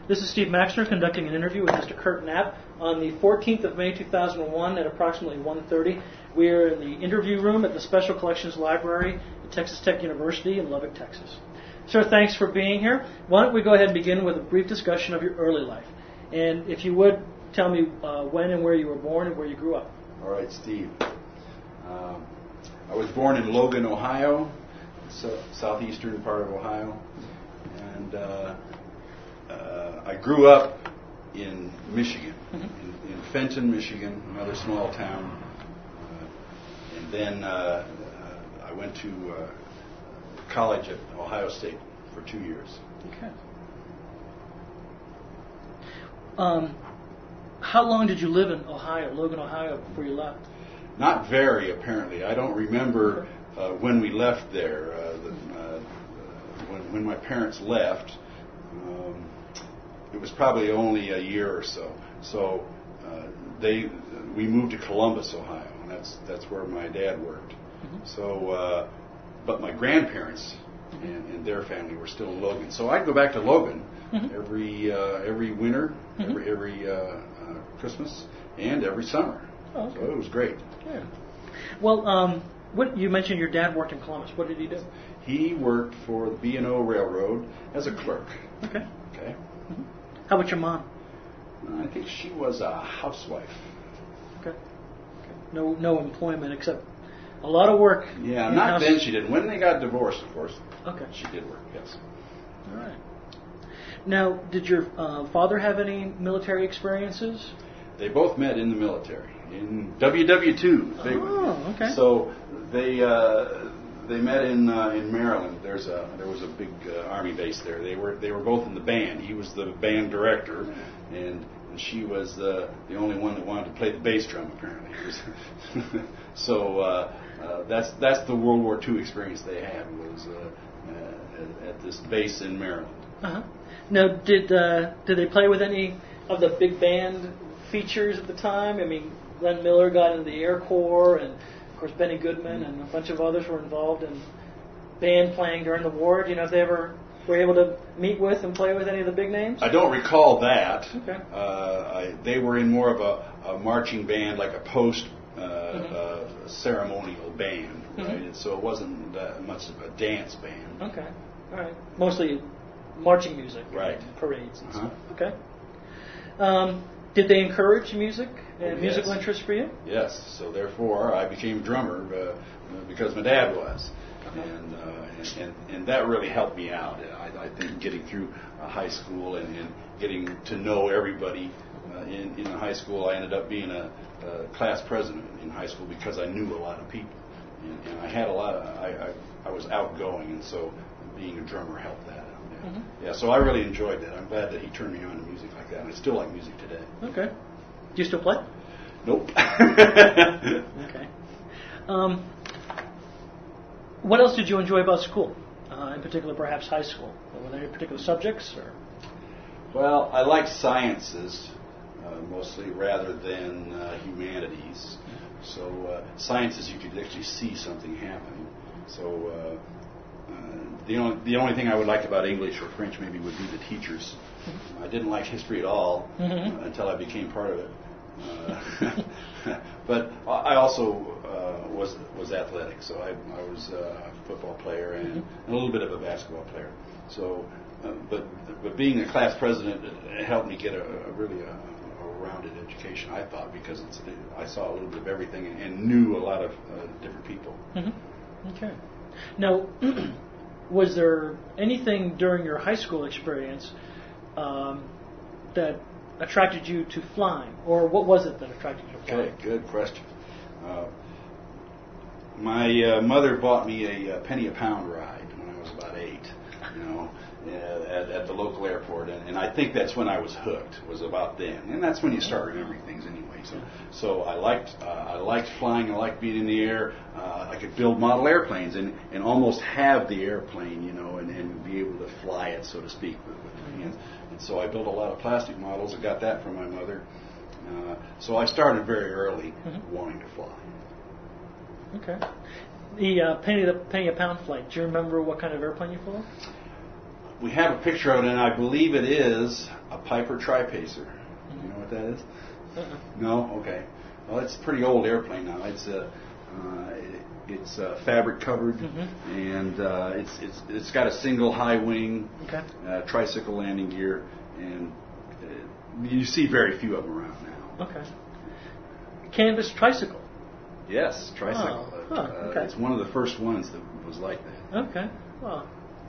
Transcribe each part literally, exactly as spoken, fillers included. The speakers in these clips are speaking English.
This is Steve Maxner conducting an interview with Mister Kurt Knapp on the fourteenth of May two thousand one at approximately one thirty. We are in the interview room at the Special Collections Library at Texas Tech University in Lubbock, Texas. Sir, thanks for being here. Why don't we go ahead and begin with a brief discussion of your early life. And if you would, tell me uh, when and where you were born and where you grew up. All right, Steve. Um, I was born in Logan, Ohio, so southeastern part of Ohio. And uh, uh, I grew up in Michigan, mm-hmm. in, in Fenton, Michigan, another small town. Uh, and then uh, uh, I went to uh, college at Ohio State for two years. Okay. Um, how long did you live in Ohio, Logan, Ohio, before you left? Not very, apparently. I don't remember uh, when we left there. Uh, the, uh, when, when my parents left, um, it was probably only a year or so. So uh, they, we moved to Columbus, Ohio, and that's that's where my dad worked. Mm-hmm. So, uh, but my grandparents mm-hmm. and, and their family were still in Logan. So I'd go back to Logan mm-hmm. every uh, every winter, mm-hmm. every every uh, uh, Christmas, and every summer. Oh, okay. So it was great. Yeah. Well, um, what you mentioned your dad worked in Columbus. What did he do? He worked for the B and O Railroad as a clerk. Okay. Okay. Mm-hmm. How about your mom? I think she was a housewife. Okay. Okay. No, no employment except a lot of work. Yeah, not house. then she didn't. When they got divorced, of course. Okay. She did work. Yes. All right. Now, did your uh, father have any military experiences? They both met in the military in W W two. They, oh, okay. So they uh, they met in uh, in Maryland. There's a there was a big uh, army base there. They were they were both in the band. He was the band director, and, and she was the the only one that wanted to play the bass drum apparently. so uh, uh, that's that's the World War two experience they had was uh, uh, at, at this base in Maryland. Uh-huh. Now, did uh, did they play with any of the big band features at the time? I mean, Glenn Miller got into the Air Corps, and of course Benny Goodman and a bunch of others were involved in band playing during the war. Do you know if they ever were able to meet with and play with any of the big names? I don't recall that. Okay. Uh, I, they were in more of a, a marching band, like a post uh, mm-hmm. uh, ceremonial band, right? Mm-hmm. And so it wasn't that much of a dance band. Okay. All right. Mostly marching music, right? Parades and uh-huh. stuff. Okay. Um, did they encourage music and oh, musical yes. interest for you? Yes. So therefore, I became a drummer uh, because my dad was, uh-huh. and, uh, and and and that really helped me out. I, I think getting through uh, high school and, and getting to know everybody uh, in in high school, I ended up being a, a class president in high school because I knew a lot of people, and, and I had a lot of I, I I was outgoing, and so being a drummer helped that. Mm-hmm. Yeah, so I really enjoyed that. I'm glad that he turned me on to music like that, and I still like music today. Okay. Do you still play? Nope. Okay. Um, what else did you enjoy about school? Uh, in particular, perhaps high school. Were there any particular subjects? Or? Well, I like sciences uh, mostly rather than uh, humanities. So uh, sciences, you could actually see something happening. So. Uh, Uh, the only the only thing I would like about English or French maybe would be the teachers. Mm-hmm. I didn't like history at all mm-hmm. uh, until I became part of it. Uh, but I also uh, was was athletic, so I, I was a football player and, mm-hmm. and a little bit of a basketball player. So, uh, but but being a class president it helped me get a, a really a, a rounded education. I thought because it's, I saw a little bit of everything and, and knew a lot of uh, different people. Mm-hmm. Okay. Now, was there anything during your high school experience um, that attracted you to flying, or what was it that attracted you to flying? Okay, good question. Uh, my uh, mother bought me a, a penny a pound ride when I was about eight, you know, at, at the local airport, and, and I think that's when I was hooked. Was about then, and that's when you start remembering things anyway. So, so I liked uh, I liked flying. I liked being in the air. Uh, I could build model airplanes and, and almost have the airplane, you know, and, and be able to fly it, so to speak, with, with my hands. And so I built a lot of plastic models. I got that from my mother. Uh, so I started very early mm-hmm. wanting to fly. Okay. The uh, penny the penny a pound flight. Do you remember what kind of airplane you flew? we have a picture of it, and I believe it is a Piper Tri-Pacer. You know what that is? Uh-uh. No? Okay. Well, it's a pretty old airplane now. It's a, uh, it, it's uh, fabric covered, Mm-hmm. and uh, it's it's it's got a single high wing, Okay. uh, tricycle landing gear, and uh, you see very few of them around now. Okay. Canvas tricycle. Yes, tricycle. Oh, huh, uh, okay. It's one of the first ones that was like that. Okay. Wow.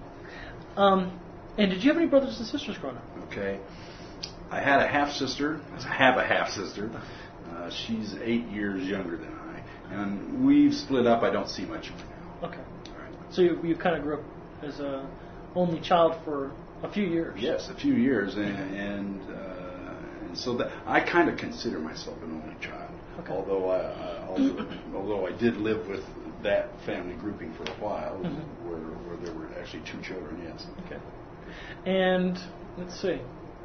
Um, and did you have any brothers and sisters growing up? Okay. I had a half sister. I have a half sister. Uh, she's eight years younger than I, and we've split up. I don't see much of her now. Okay. All right. So you, you kind of grew up as a only child for a few years. Yes, a few years, and and, uh, and so that I kind of consider myself an only child. Okay. Although I, I although, although I did live with that family grouping for a while, Mm-hmm. where where there were actually two children. Yes. Okay. And let's see.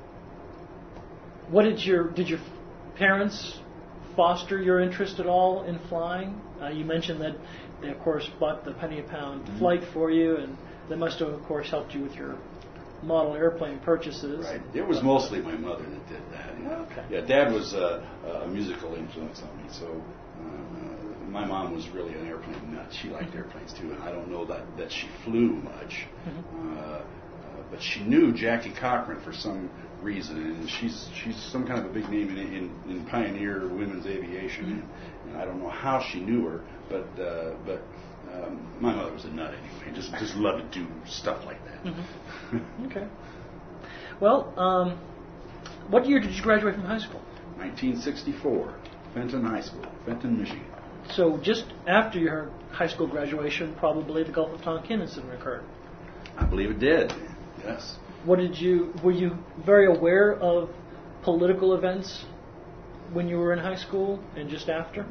What did your did your parents foster your interest at all in flying? Uh, you mentioned that they, of course, bought the penny a pound Mm-hmm. flight for you, and they must have, of course, helped you with your model airplane purchases. Right. It was mostly my mother that did that. You know? Okay. Yeah, Dad was uh, a musical influence on me, so uh, my mom was really an airplane nut. She liked airplanes too, and I don't know that, that she flew much, Mm-hmm. uh, uh, but she knew Jackie Cochran for some reason, and she's she's some kind of a big name in in, in pioneer women's aviation, Mm-hmm. and, and I don't know how she knew her, but uh, but. Um, my mother was a nut anyway. Just just loved to do stuff like that. Mm-hmm. Okay. Well, um, what year did you graduate from high school? nineteen sixty-four, Fenton High School, Fenton, Michigan. So just after your high school graduation, probably the Gulf of Tonkin incident occurred. I believe it did. Yes. What did you? Were you very aware of political events when you were in high school and just after?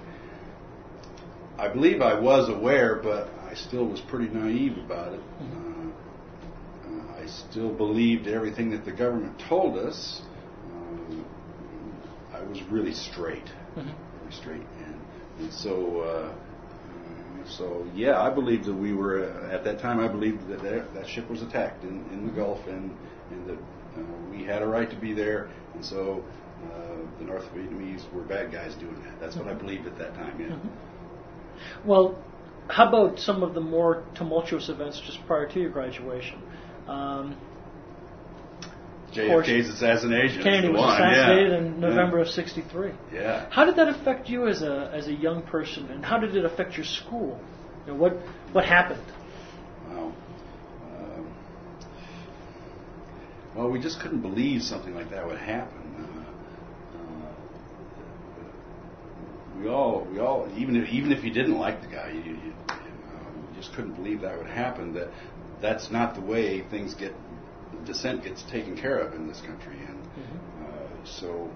I believe I was aware, but I still was pretty naive about it. Mm-hmm. Uh, uh, I still believed everything that the government told us. Um, I was really straight, Mm-hmm. really straight, and, and so, uh, so yeah, I believed that we were uh, at that time. I believed that that, that ship was attacked in, in the Gulf, and and that uh, we had a right to be there, and so uh, the North Vietnamese were bad guys doing that. That's what I believed at that time. Yeah. Mm-hmm. Well, how about some of the more tumultuous events just prior to your graduation? Um, J F K's assassination. Kennedy was one. assassinated yeah. in November yeah. of sixty-three. Yeah. How did that affect you as a as a young person, and how did it affect your school? You know, what what happened? Wow. Um, well, we just couldn't believe something like that would happen. We all, we all, even if even if you didn't like the guy, you, you, you know, just couldn't believe that would happen. That that's not the way things get, dissent gets taken care of in this country, and mm-hmm. uh, so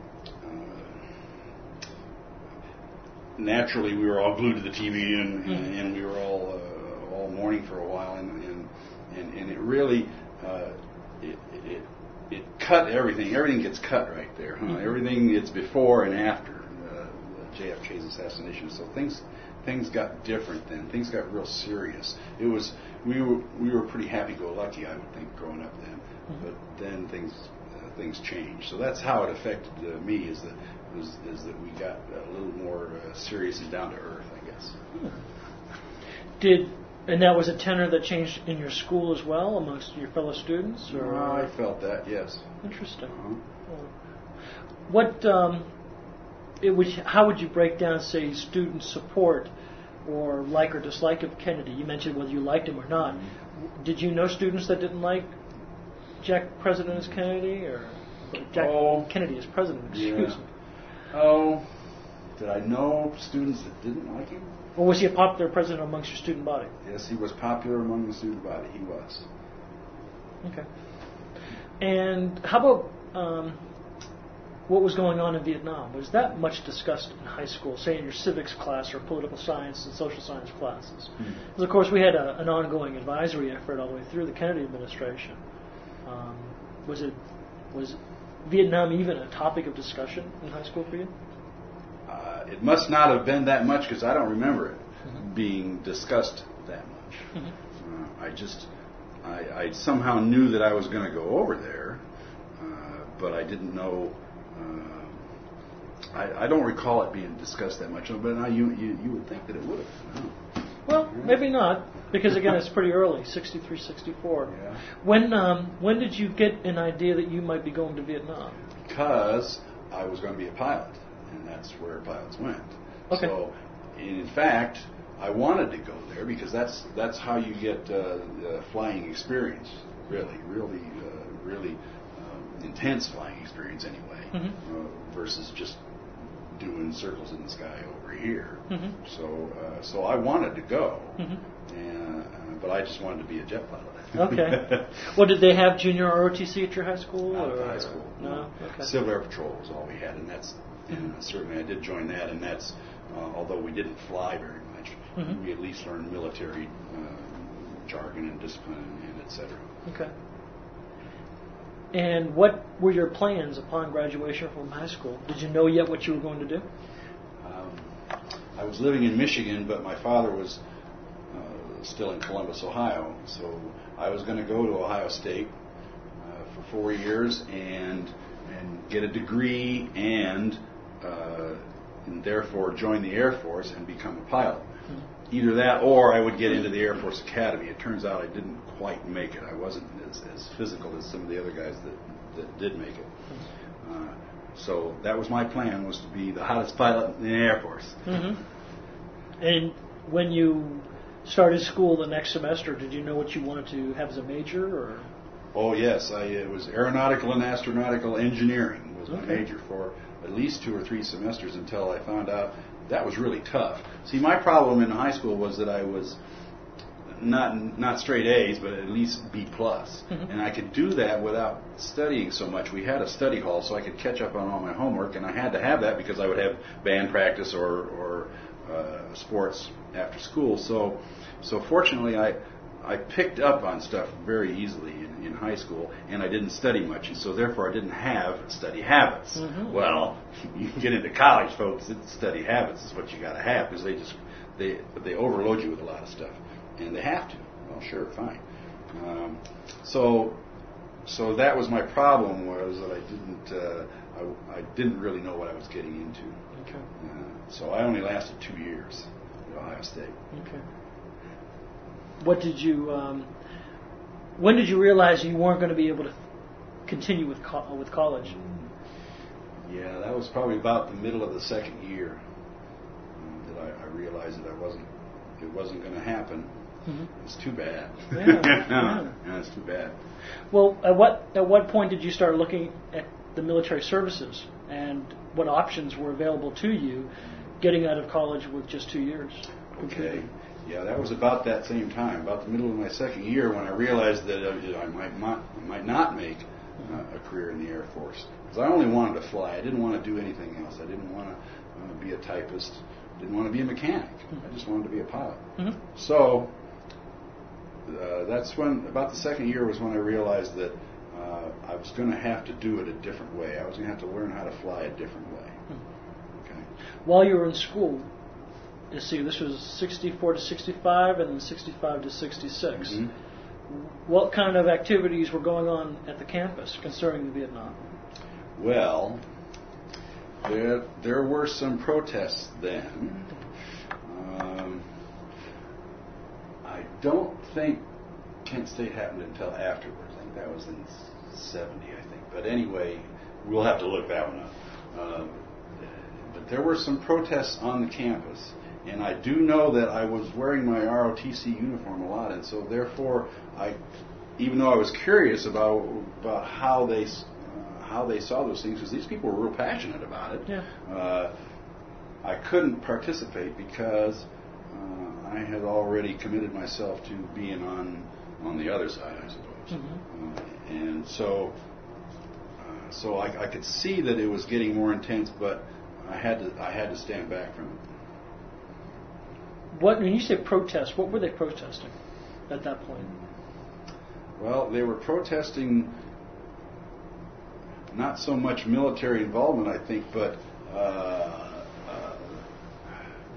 uh, naturally we were all glued to the T V, and, mm-hmm. and, and we were all uh, all mourning for a while, and and and, and it really uh, it, it it cut everything. Everything gets cut right there. Huh? Mm-hmm. Everything it's before and after J F K's assassination, so things things got different then. Things got real serious. It was we were we were pretty happy-go-lucky, I would think, growing up then. Mm-hmm. But then things uh, things changed. So that's how it affected uh, me. Is that was is that we got a little more uh, serious and down to earth, I guess. Hmm. Did and that was a tenor that changed in your school as well amongst your fellow students? Or? Uh, I felt that, yes. Interesting. Uh-huh. What? Um, It would, how would you break down, say, student support or like or dislike of Kennedy? You mentioned whether you liked him or not. Mm-hmm. Did you know students that didn't like Jack President as Kennedy, or Jack oh, Kennedy as President? Excuse yeah. me. Oh, did I know students that didn't like him? Or was he a popular president amongst your student body? Yes, he was popular among the student body. He was. Okay. And how about um, what was going on in Vietnam? Was that much discussed in high school, say in your civics class or political science and social science classes? Mm-hmm. Because, of course, we had a, an ongoing advisory effort all the way through the Kennedy administration. Um, was it was Vietnam even a topic of discussion in high school for you? Uh, it must not have been that much, because I don't remember it mm-hmm. being discussed that much. Mm-hmm. Uh, I just I, I somehow knew that I was going to go over there, uh, but I didn't know. Uh, I, I don't recall it being discussed that much, but now you, you, you would think that it would have. No. Well, maybe not, because again, it's pretty early, sixty-three, sixty-four. Yeah. When um, when did you get an idea that you might be going to Vietnam? Because I was going to be a pilot, and that's where pilots went. Okay. So, in fact, I wanted to go there because that's that's how you get uh, uh, flying experience, really, really, uh, really um, intense flying experience anyway, mm-hmm. uh, versus just doing circles in the sky over here. Mm-hmm. So, uh, so I wanted to go, mm-hmm. and, uh, but I just wanted to be a jet pilot. Okay. Well, did they have junior R O T C at your high school? Not or? at high school. No. No. Okay. Civil Air Patrol was all we had, and that's and certainly I did join that, and that's uh, although we didn't fly very much, mm-hmm. we at least learned military uh, jargon and discipline and, and et cetera. Okay. And what were your plans upon graduation from high school? Did you know yet what you were going to do? Um, I was living in Michigan, but my father was uh, still in Columbus, Ohio, so I was going to go to Ohio State uh, for four years and and get a degree and, uh, and therefore join the Air Force and become a pilot. Mm-hmm. Either that or I would get into the Air Force Academy. It turns out I didn't quite make it. I wasn't as, as physical as some of the other guys that, that did make it. Uh, so that was my plan, was to be the hottest pilot in the Air Force. Mm-hmm. And when you started school the next semester, did you know what you wanted to have as a major? Or? Oh, yes. I, it was aeronautical and astronautical engineering was my okay. major for at least two or three semesters until I found out that was really tough. See, my problem in high school was that I was not not straight A's, but at least B plus, mm-hmm. and I could do that without studying so much. We had a study hall, so I could catch up on all my homework, and I had to have that because I would have band practice or or uh, sports after school. So, so fortunately, I I picked up on stuff very easily in, in high school, and I didn't study much, and so therefore I didn't have study habits. Mm-hmm. Well, you get into college, folks, it's study habits is what you got to have because they just they they overload you with a lot of stuff, and they have to. Well, sure, fine. Um, so so that was my problem, was that I didn't uh, I, I didn't really know what I was getting into. Okay. Uh, so I only lasted two years at Ohio State. Okay. What did you? Um, when did you realize you weren't going to be able to continue with co- with college? Yeah, that was probably about the middle of the second year um, that I, I realized that I wasn't. It wasn't going to happen. Mm-hmm. It's too bad. Yeah, no, yeah. no, it's too bad. Well, at what at what point did you start looking at the military services and what options were available to you, getting out of college with just two years? Okay. Yeah, that was about that same time, about the middle of my second year, when I realized that uh, I might not, I might not make uh, a career in the Air Force. Because I only wanted to fly. I didn't want to do anything else. I didn't want to uh, be a typist. Didn't want to be a mechanic. I just wanted to be a pilot. Mm-hmm. So uh, that's when, about the second year was when I realized that uh, I was going to have to do it a different way. I was going to have to learn how to fly a different way. Okay. While you were in school, you see, this was sixty-four to sixty-five and then sixty-five to sixty-six. Mm-hmm. What kind of activities were going on at the campus concerning Vietnam? Well, there there were some protests then. Um, I don't think Kent State happened until afterwards. I think that was in seventy, I think. But anyway, we'll have to look that one up. Um, but there were some protests on the campus. And I do know that I was wearing my R O T C uniform a lot, and so therefore, I, even though I was curious about about how they uh, how they saw those things, because these people were real passionate about it, yeah. uh, I couldn't participate because uh, I had already committed myself to being on on the other side, I suppose, mm-hmm. uh, and so uh, so I, I could see that it was getting more intense, but I had to I had to stand back from it. What, when you say protest, what were they protesting at that point? Well, they were protesting not so much military involvement, I think, but uh, uh,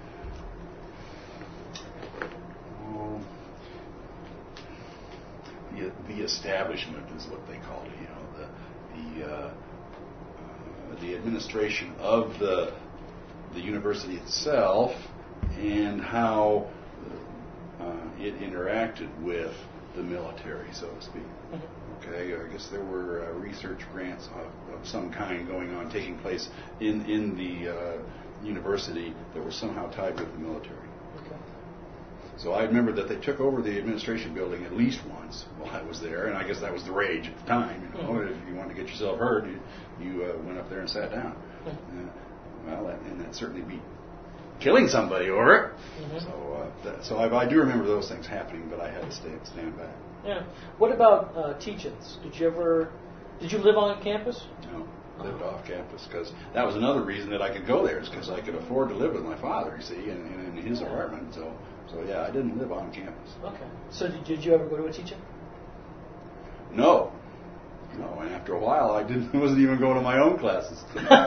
oh, the the establishment is what they called it. You know, the the uh, uh, the administration of the the university itself and how uh, it interacted with the military, so to speak. Mm-hmm. Okay, I guess there were uh, research grants of, of some kind going on, taking place in in the uh, university that were somehow tied with the military. Okay. So I remember that they took over the administration building at least once while I was there, and I guess that was the rage at the time. You know, mm-hmm. If you wanted to get yourself heard, you, you uh, went up there and sat down. Mm-hmm. Uh, well, that, and that certainly beat killing somebody over it. Mm-hmm. So, uh, that, so I, I do remember those things happening, but I had to stay stand back. Yeah. What about uh, teach-ins? Did you ever? Did you live on campus? No. Lived off campus because that was another reason that I could go there is because I could afford to live with my father, you see, in, in his apartment. So, so yeah, I didn't live on campus. Okay. So did, did you ever go to a teach-in? No, no. And after a while, I didn't. Wasn't even going to my own classes.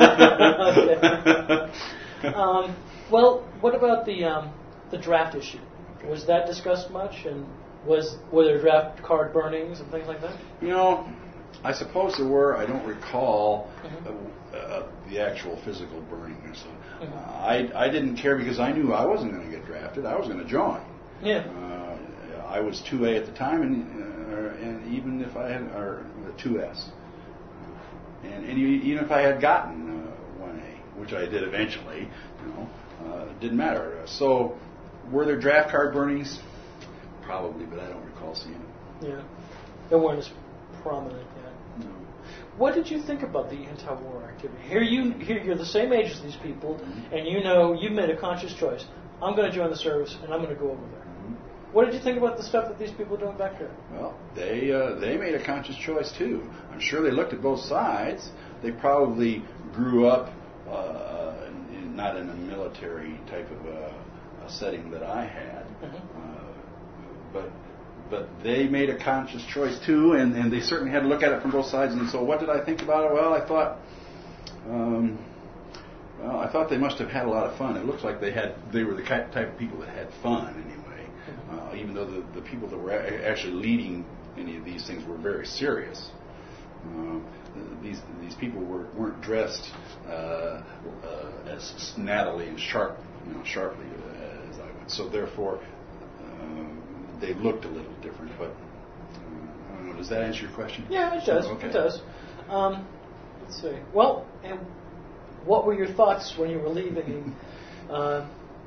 um, well, what about the um, the draft issue? Okay. Was that discussed much? And was were there draft card burnings and things like that? You know. I suppose there were. I don't recall mm-hmm. uh, uh, the actual physical burning. So mm-hmm. uh, I I didn't care because I knew I wasn't going to get drafted. I was going to join. Yeah. Uh, I was two A at the time, and uh, and even if I had or two S, and, and even if I had gotten uh, one A, which I did eventually, you know, uh, it didn't matter. So were there draft card burnings? Probably, but I don't recall seeing them. Yeah, they weren't as prominent yet. No. What did you think about the anti-war activity? Here you, here you're the same age as these people, mm-hmm. and you know you've made a conscious choice. I'm going to join the service, and I'm going to go over there. Mm-hmm. What did you think about the stuff that these people are doing back here? Well, they uh, they made a conscious choice too. I'm sure they looked at both sides. They probably grew up uh, in, not in a military type of a, a setting that I had, mm-hmm. uh, but. But they made a conscious choice too, and, and they certainly had to look at it from both sides. And so, what did I think about it? Well, I thought, um, well, I thought they must have had a lot of fun. It looks like they had, they were the type of people that had fun anyway. Uh, even though the, the people that were a- actually leading any of these things were very serious. Uh, these these people were weren't dressed uh, uh, as snappily and sharp, you know, sharply uh, as I would. So therefore. Uh, They looked a little different, but uh, I don't know. Does that answer your question? Yeah, it does. Okay. It does. Um, let's see. Well, and what were your thoughts when you were leaving? uh,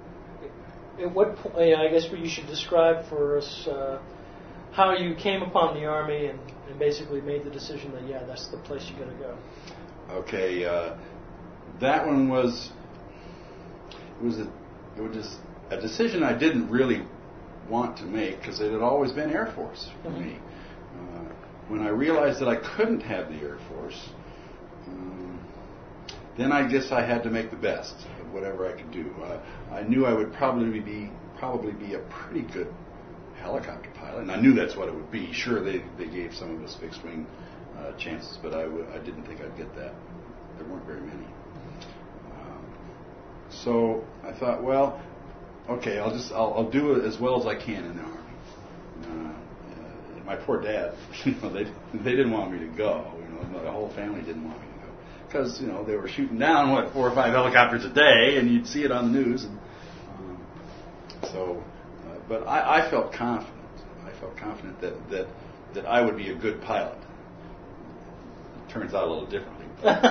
at what point? I guess you should describe for us uh, how you came upon the Army and, and basically made the decision that yeah, that's the place you got to go. Okay, uh, that one was it was a it was just a decision I didn't really want to make because it had always been Air Force for mm-hmm. me. Uh, when I realized that I couldn't have the Air Force, um, then I guess I had to make the best of whatever I could do. Uh, I knew I would probably be probably be a pretty good helicopter pilot, and I knew that's what it would be. Sure, they they gave some of us fixed wing uh, chances, but I w- I didn't think I'd get that. There weren't very many. Um, so I thought, well. Okay, I'll just I'll, I'll do it as well as I can in the Army. Uh, uh, my poor dad, you know, they they didn't want me to go. You know, the whole family didn't want me to go because you know they were shooting down what four or five helicopters a day, and you'd see it on the news. And um, so, uh, but I, I felt confident. I felt confident that, that that I would be a good pilot. It turns out a little differently.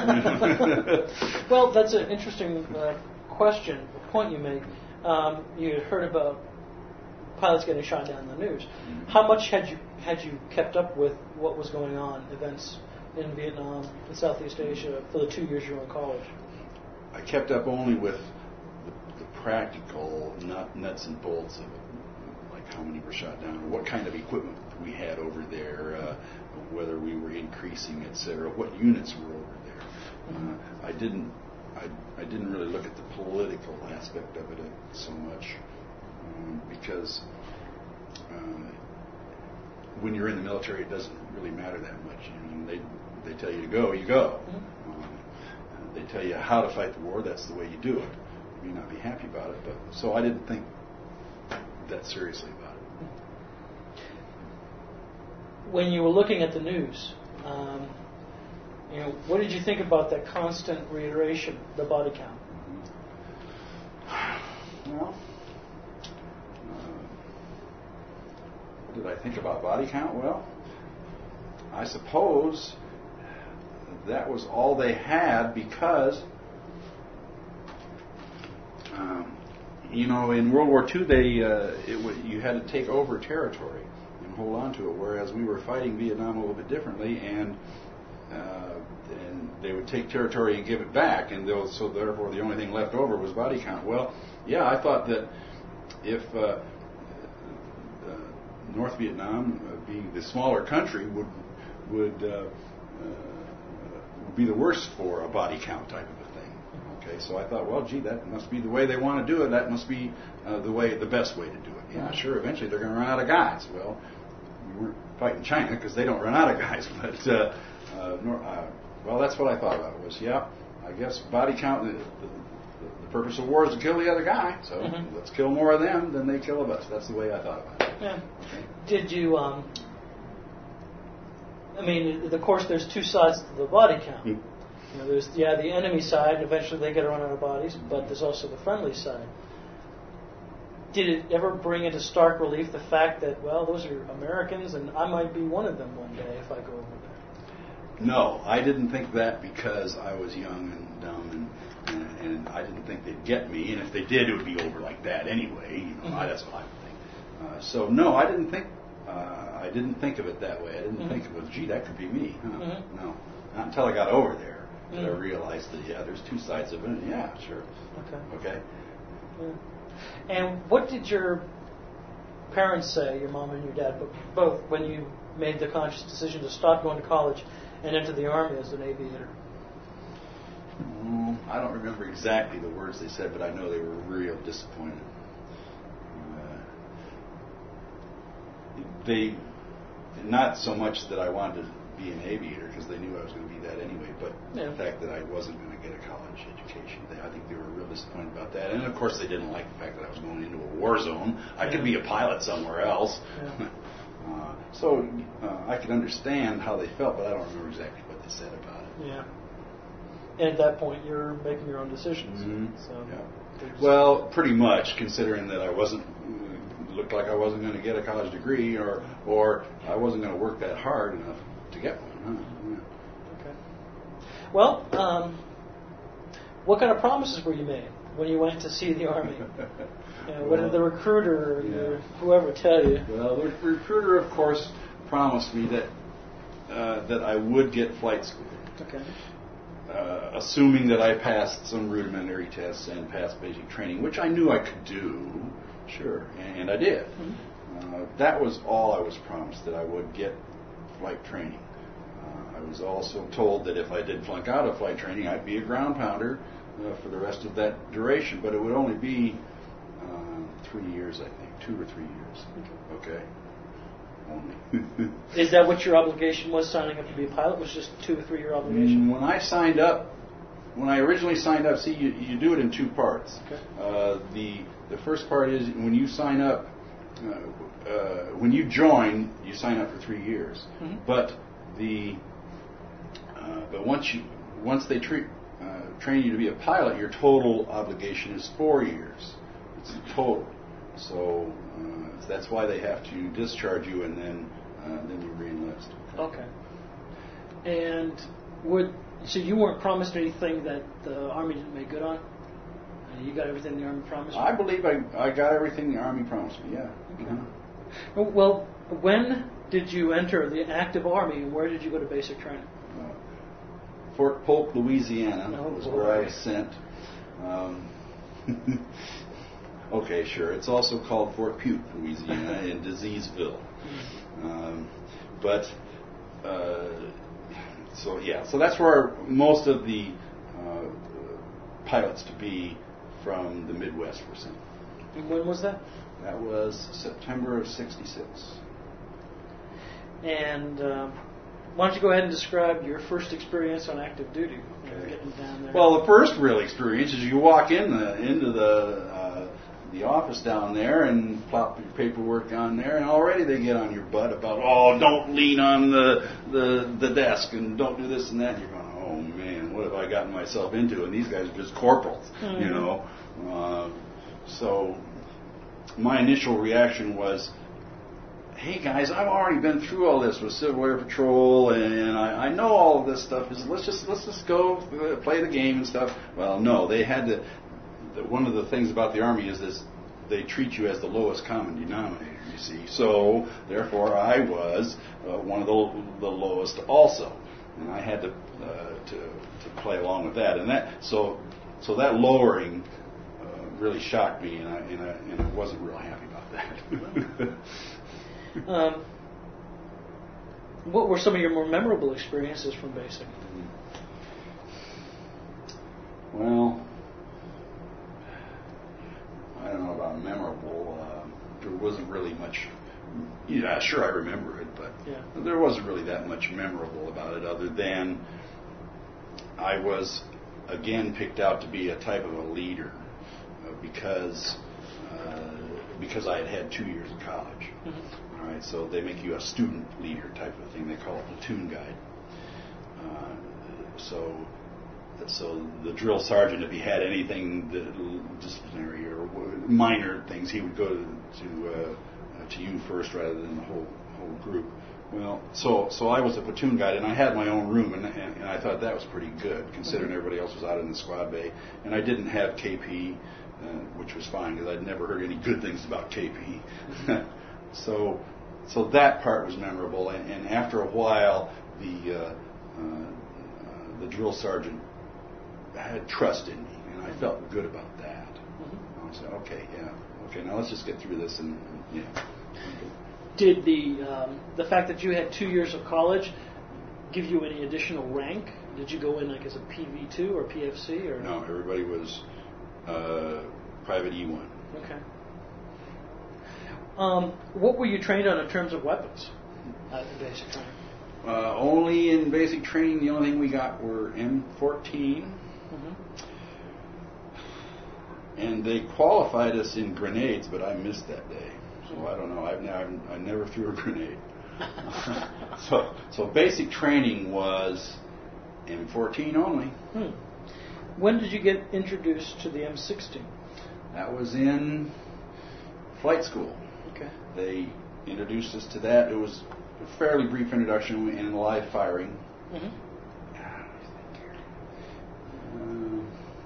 Well, that's an interesting uh, question, a point you make. Um, you had heard about pilots getting shot down in the news. Mm-hmm. How much had you had you kept up with what was going on, events in Vietnam, in Southeast Asia, for the two years you were in college? I kept up only with the, the practical nut, nuts and bolts of it, like how many were shot down, or what kind of equipment we had over there, uh, whether we were increasing, et cetera, what units were over there. Mm-hmm. Uh, I didn't. I, I didn't really look at the political aspect of it so much um, because uh, when you're in the military, it doesn't really matter that much. You know, they they tell you to go, you go. Mm-hmm. Um, they tell you how to fight the war. That's the way you do it. You may not be happy about it, but so I didn't think that seriously about it. when you were looking at the news, um, you know, what did you think about that constant reiteration, the body count? Well, uh, what did I think about body count? Well, I suppose that was all they had because, um, you know, in World War Two, they uh, it w- you had to take over territory and hold on to it, whereas we were fighting Vietnam a little bit differently, and uh, and they would take territory and give it back, and those, so therefore the only thing left over was body count. Well, yeah, I thought that if uh, uh, North Vietnam, uh, being the smaller country, would would uh, uh, be the worst for a body count type of a thing. Okay, so I thought, well, gee, that must be the way they want to do it. That must be uh, the way, the best way to do it. Yeah, sure. Eventually, they're going to run out of guys. Well, we weren't fighting China because they don't run out of guys. But uh, uh, nor, uh, well, that's what I thought about it. Was yeah, I guess body count. The, the, the purpose of war is to kill the other guy. So mm-hmm. let's kill more of them than they kill of us. That's the way I thought about it. Yeah. Okay. Did you? Um, I mean, of course, there's two sides to the body count. Mm. You know, there's yeah the enemy side. Eventually, they get to run out of bodies, but there's also the friendly side. Did it ever bring into stark relief the fact that, well, those are Americans, and I might be one of them one day if I go over there? No, I didn't think that because I was young and dumb, and, and, and I didn't think they'd get me. And if they did, it would be over like that anyway. You know, mm-hmm. I, that's what I would think. Uh, so no, I didn't think. Uh, I didn't think of it that way. I didn't mm-hmm. think of it, gee, that could be me. Huh? Mm-hmm. No, not until I got over there did mm-hmm. I realize that, yeah, there's two sides of it. And yeah, sure. Okay. Okay. Yeah. And what did your parents say, your mom and your dad, both, when you made the conscious decision to stop going to college and enter the Army as an aviator? Mm, I don't remember exactly the words they said, but I know they were real disappointed. They, not so much that I wanted to be an aviator, because they knew I was going to be that anyway, but yeah. the fact that I wasn't going to get a college education. They, I think they were real disappointed about that. And of course they didn't like the fact that I was going into a war zone. I yeah. could be a pilot somewhere else. Yeah. uh, so uh, I could understand how they felt, but I don't remember exactly what they said about it. Yeah. And at that point you're making your own decisions. Mm-hmm. So yeah. Well, pretty much, considering that I wasn't looked like I wasn't going to get a college degree, or or I wasn't going to work that hard enough to get one. Huh? Yeah. Okay. Well, um, what kind of promises were you made when you went to see the Army? You know, what well, did the recruiter or yeah. whoever tell you? Well, the recruiter, of course, promised me that uh, that I would get flight school. Okay. Uh, assuming that I passed some rudimentary tests and passed basic training, which I knew I could do. Sure, and I did. Mm-hmm. Uh, that was all I was promised, that I would get flight training. Uh, I was also told that if I did flunk out of flight training, I'd be a ground pounder uh, for the rest of that duration, but it would only be uh, three years, I think, two or three years. Okay. okay. Only. Is that what your obligation was, signing up to be a pilot? Was just two or three year obligation? When I signed up, when I originally signed up, see, you, you do it in two parts. Okay. Uh, the The first part is when you sign up, uh, uh, when you join, you sign up for three years. Mm-hmm. But the uh, but once you once they treat, uh, train you to be a pilot, your total obligation is four years. It's total. So uh, that's why they have to discharge you, and then uh, then you re-enlist. Okay. And would so you weren't promised anything that the Army didn't make good on? You got everything the Army promised you? I believe I, I got everything the Army promised me, yeah. Okay. Uh-huh. Well, when did you enter the active Army, and where did you go to basic training? Uh, Fort Polk, Louisiana oh, was boy. where I was sent. Um, okay, sure. It's also called Fort Pute, Louisiana, in Diseaseville. Um, but, uh, so yeah, so that's where most of the uh, pilots to be from the Midwest were sent. And when was that? That was September of sixty-six. And uh, why don't you go ahead and describe your first experience on active duty? Okay. Getting down there. Well, the first real experience is you walk in the, into the uh, the office down there and plop your paperwork on there, and already they get on your butt about, oh, don't lean on the the, the desk and don't do this and that. And you're going, oh man, what have I gotten myself into? And these guys are just corporals, mm-hmm. you know. Uh, so my initial reaction was, hey guys, I've already been through all this with Civil Air Patrol, and I, I know all of this stuff. Is let's just let's just go play the game and stuff. Well, no, they had to. One of the things about the Army is this: they treat you as the lowest common denominator. You see, so therefore I was uh, one of the the lowest also, and I had to uh, to to play along with that. And that so so that lowering uh, really shocked me, and I and I, and I wasn't real happy about that. Um, what were some of your more memorable experiences from basic? Well, I don't know about memorable. Uh, there wasn't really much. Yeah, sure, I remember it, but yeah. There wasn't really that much memorable about it, other than I was again picked out to be a type of a leader uh, because uh, because I had had two years of college. Mm-hmm. All right, so they make you a student leader type of thing. They call it platoon guide. Uh, so, so the drill sergeant, if he had anything disciplinary or minor things, he would go to to, uh, to you first rather than the whole whole group. Well, so so I was a platoon guide, and I had my own room, and, and, and I thought that was pretty good, considering mm-hmm. everybody else was out in the squad bay, and I didn't have K P, uh, which was fine because I'd never heard any good things about K P. So, so that part was memorable, and, and after a while, the uh, uh, uh, the drill sergeant had trust in me, and I felt good about that. Mm-hmm. I said, okay, yeah, okay, now let's just get through this, and, and yeah. Okay. Did the um, the fact that you had two years of college give you any additional rank? Did you go in like as a P V two or P F C or no? Everybody was uh, private E one. Okay. Um, what were you trained on in terms of weapons uh, in basic training? Uh, only in basic training, the only thing we got were M fourteen. Mm-hmm. And they qualified us in grenades, but I missed that day. So I don't know. I've never, I never threw a grenade. so, so basic training was M fourteen only. Hmm. When did you get introduced to the M sixteen? That was in flight school. Okay. They introduced us to that. It was a fairly brief introduction in live firing. Mm-hmm. Uh,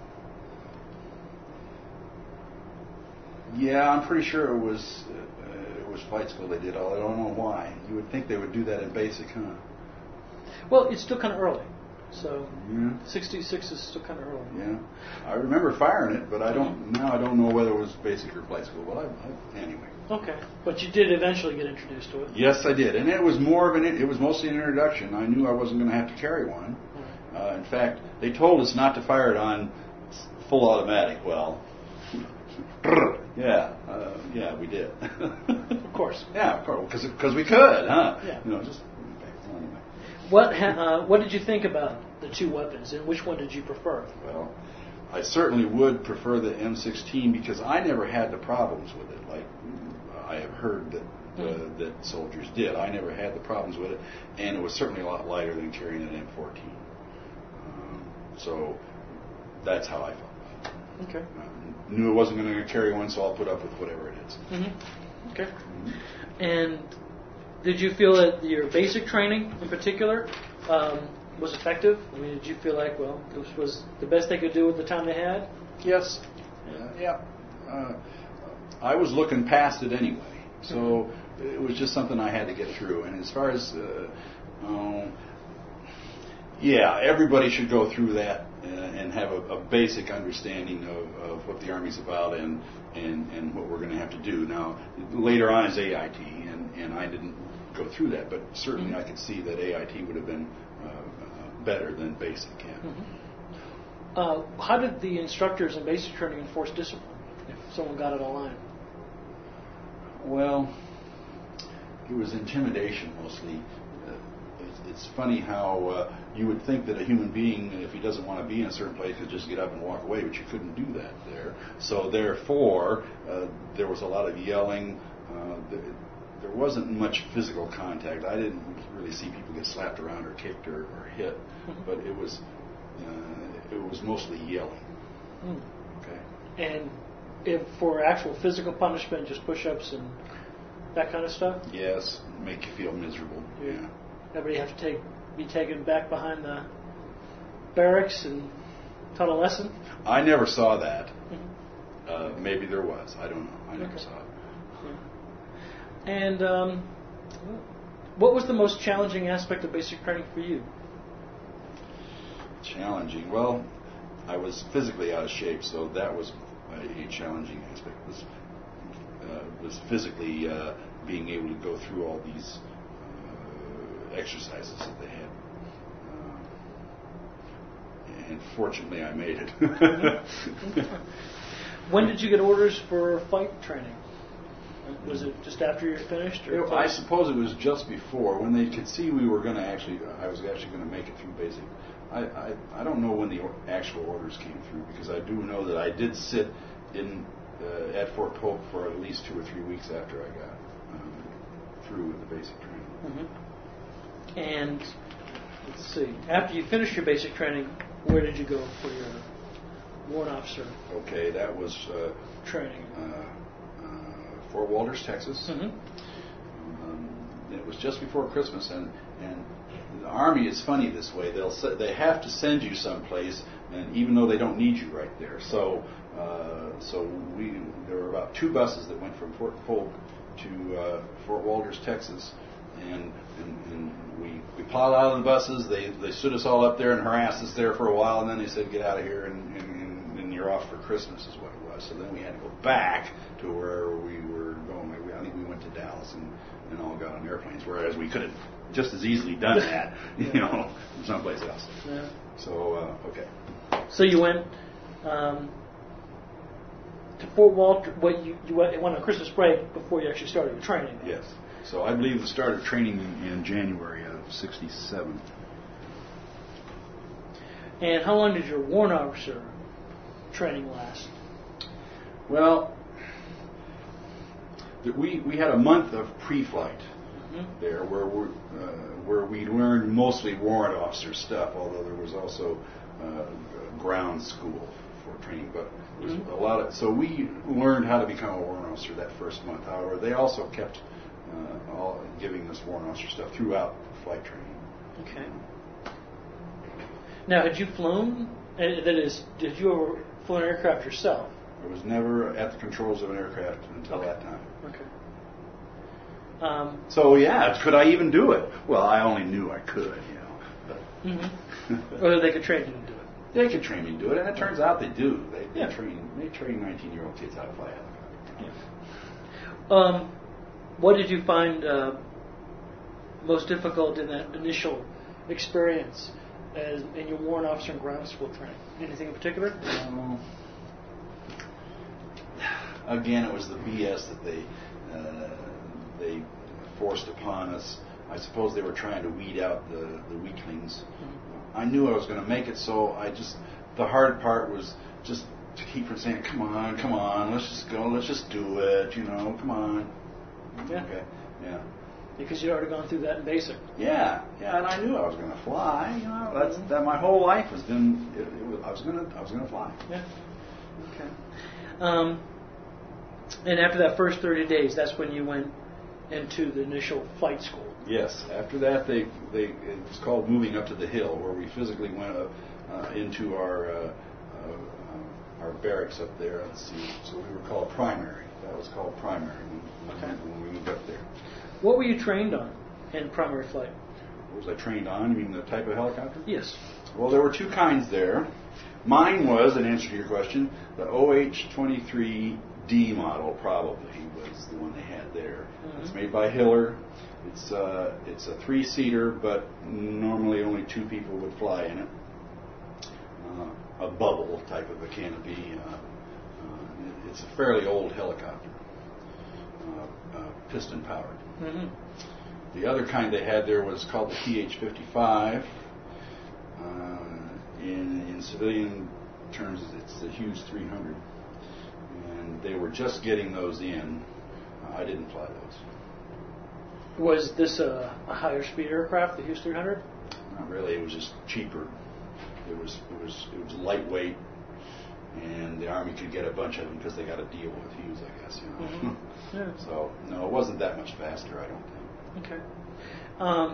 yeah, I'm pretty sure it was uh, it was flight school they did all. I don't know why. You would think they would do that in basic, huh? Well, it's still kind of early. So yeah. sixty-six is still kind of early. Yeah, I remember firing it, but I don't now. I don't know whether it was basic or flight school. But I, I, anyway. Okay, but you did eventually get introduced to it. Yes, I did, and it was more of an. It was mostly an introduction. I knew I wasn't going to have to carry one. Mm-hmm. Uh, in fact, they told us not to fire it on full automatic. Well, yeah, uh, yeah, we did. Of course. Yeah, of course, because because we could, huh? Yeah. You know, just. What ha- uh, what did you think about the two weapons, and which one did you prefer? Well, I certainly would prefer the M sixteen because I never had the problems with it, like I have heard that uh, mm-hmm. that soldiers did. I never had the problems with it, and it was certainly a lot lighter than carrying an M fourteen. Um, so that's how I felt about it. Okay. I knew I wasn't going to carry one, so I'll put up with whatever it is. Mm-hmm. Okay. Mm-hmm. And did you feel that your basic training, in particular, um, was effective? I mean, did you feel like, well, this was the best they could do with the time they had? Yes. Uh, yeah. Uh, I was looking past it anyway, so mm-hmm. it was just something I had to get through. And as far as, uh, um, yeah, everybody should go through that uh, and have a, a basic understanding of, of what the Army's about and, and, and what we're going to have to do. Now, later on is A I T, and, and I didn't go through that, but certainly mm-hmm. I could see that A I T would have been uh, uh, better than basic. Yeah. Mm-hmm. Uh, how did the instructors in basic training enforce discipline if someone got it online? Well, it was intimidation mostly. Uh, it's, it's funny how uh, you would think that a human being, if he doesn't want to be in a certain place, could just get up and walk away, but you couldn't do that there. So therefore, uh, there was a lot of yelling. Uh, the, there wasn't much physical contact. I didn't really see people get slapped around or kicked or, or hit, but it was uh, it was mostly yelling. Mm. Okay. And if for actual physical punishment, just push-ups and that kind of stuff? Yes, make you feel miserable. Yeah. yeah. Everybody have to take be taken back behind the barracks and taught a lesson? I never saw that. Mm-hmm. Uh, maybe there was. I don't know. I never okay. saw it. Yeah. And um, what was the most challenging aspect of basic training for you? Challenging? Well, I was physically out of shape, so that was a, a challenging aspect. Was uh, was physically uh, being able to go through all these uh, exercises that they had. Uh, and fortunately, I made it. When did you get orders for fight training? Was it just after you were finished? Or it, I suppose it was just before, when they could see we were going to actually, I was actually going to make it through basic. I, I, I don't know when the actual orders came through, because I do know that I did sit in uh, at Fort Polk for at least two or three weeks after I got um, through with the basic training. Mm-hmm. And let's see, after you finished your basic training, where did you go for your warrant officer? Okay, that was uh, training. Uh, Fort Walters, Texas. Mm-hmm. Um, it was just before Christmas, and, and the Army is funny this way. They'll they have to send you someplace, and even though they don't need you right there. So uh, so we there were about two buses that went from Fort Polk to uh, Fort Walters, Texas, and, and, and we we plowed out of the buses. They they stood us all up there and harassed us there for a while, and then they said, "Get out of here, and, and, and you're off for Christmas," is what it was. So then we had to go back to where we were going. I think we went to Dallas and, and all got on airplanes, whereas we could have just as easily done that, you know, someplace else. Yeah. So, uh, okay. So you went um, to Fort Walter. What you, you went on Christmas break before you actually started your training? Then. Yes. So I believe the start of training in, in January of sixty-seven. And how long did your warrant officer training last? Well, we we had a month of pre-flight mm-hmm. there, where we uh, where we learned mostly warrant officer stuff. Although there was also uh, ground school for training, but it was mm-hmm. a lot of. So we learned how to become a warrant officer that first month. However, they also kept uh, all giving us warrant officer stuff throughout flight training. Okay. Now, had you flown? That is, did you ever fly an aircraft yourself? I was never at the controls of an aircraft until okay. that time. Okay. Um, so yeah, could I even do it? Well, I only knew I could, you know. But mm-hmm. Or they could train you to do it. They could train me to do it, and it turns out they do. They, they yeah. train. They train nineteen-year-old kids how to fly a helicopter. Yeah. Um, what did you find uh, most difficult in that initial experience as in your warrant officer and ground school training? Anything in particular? Um, Again, it was the B S that they uh, they forced upon us. I suppose they were trying to weed out the, the weaklings. Mm-hmm. I knew I was going to make it, so I just the hard part was just to keep from saying, "Come on, come on, let's just go, let's just do it," you know, come on. Yeah. Okay. Yeah. Because you'd already gone through that in basic. Yeah, yeah, and I knew I was going to fly. You know, that's mm-hmm. that. My whole life has been. It, it was, I was going to. I was going to fly. Yeah. Okay. Um, And after that first thirty days, that's when you went into the initial flight school. Yes. After that, they they it was called moving up to the hill, where we physically went up uh, into our uh, uh, our barracks up there. Let's see. So we were called primary. That was called primary when, okay. when we moved up there. What were you trained on in primary flight? What was I trained on? You mean the type of helicopter? Yes. Well, there were two kinds there. Mine was, in answer to your question, the O H twenty-three D model, probably was the one they had there. Mm-hmm. It's made by Hiller. It's uh, it's a three-seater, but normally only two people would fly in it. Uh, a bubble type of a canopy. Uh, uh, it's a fairly old helicopter, uh, uh, piston powered. Mm-hmm. the other kind they had there was called the P H fifty-five. Uh, in, in civilian terms, it's the Hughes three hundred. And they were just getting those in. Uh, I didn't fly those. Was this a, a higher speed aircraft, the Hughes three hundred? Not really. It was just cheaper. It was it was it was lightweight, and the Army could get a bunch of them because they got a deal with Hughes, I guess. You know. Mm-hmm. Yeah. So no, it wasn't that much faster, I don't think. Okay. Um,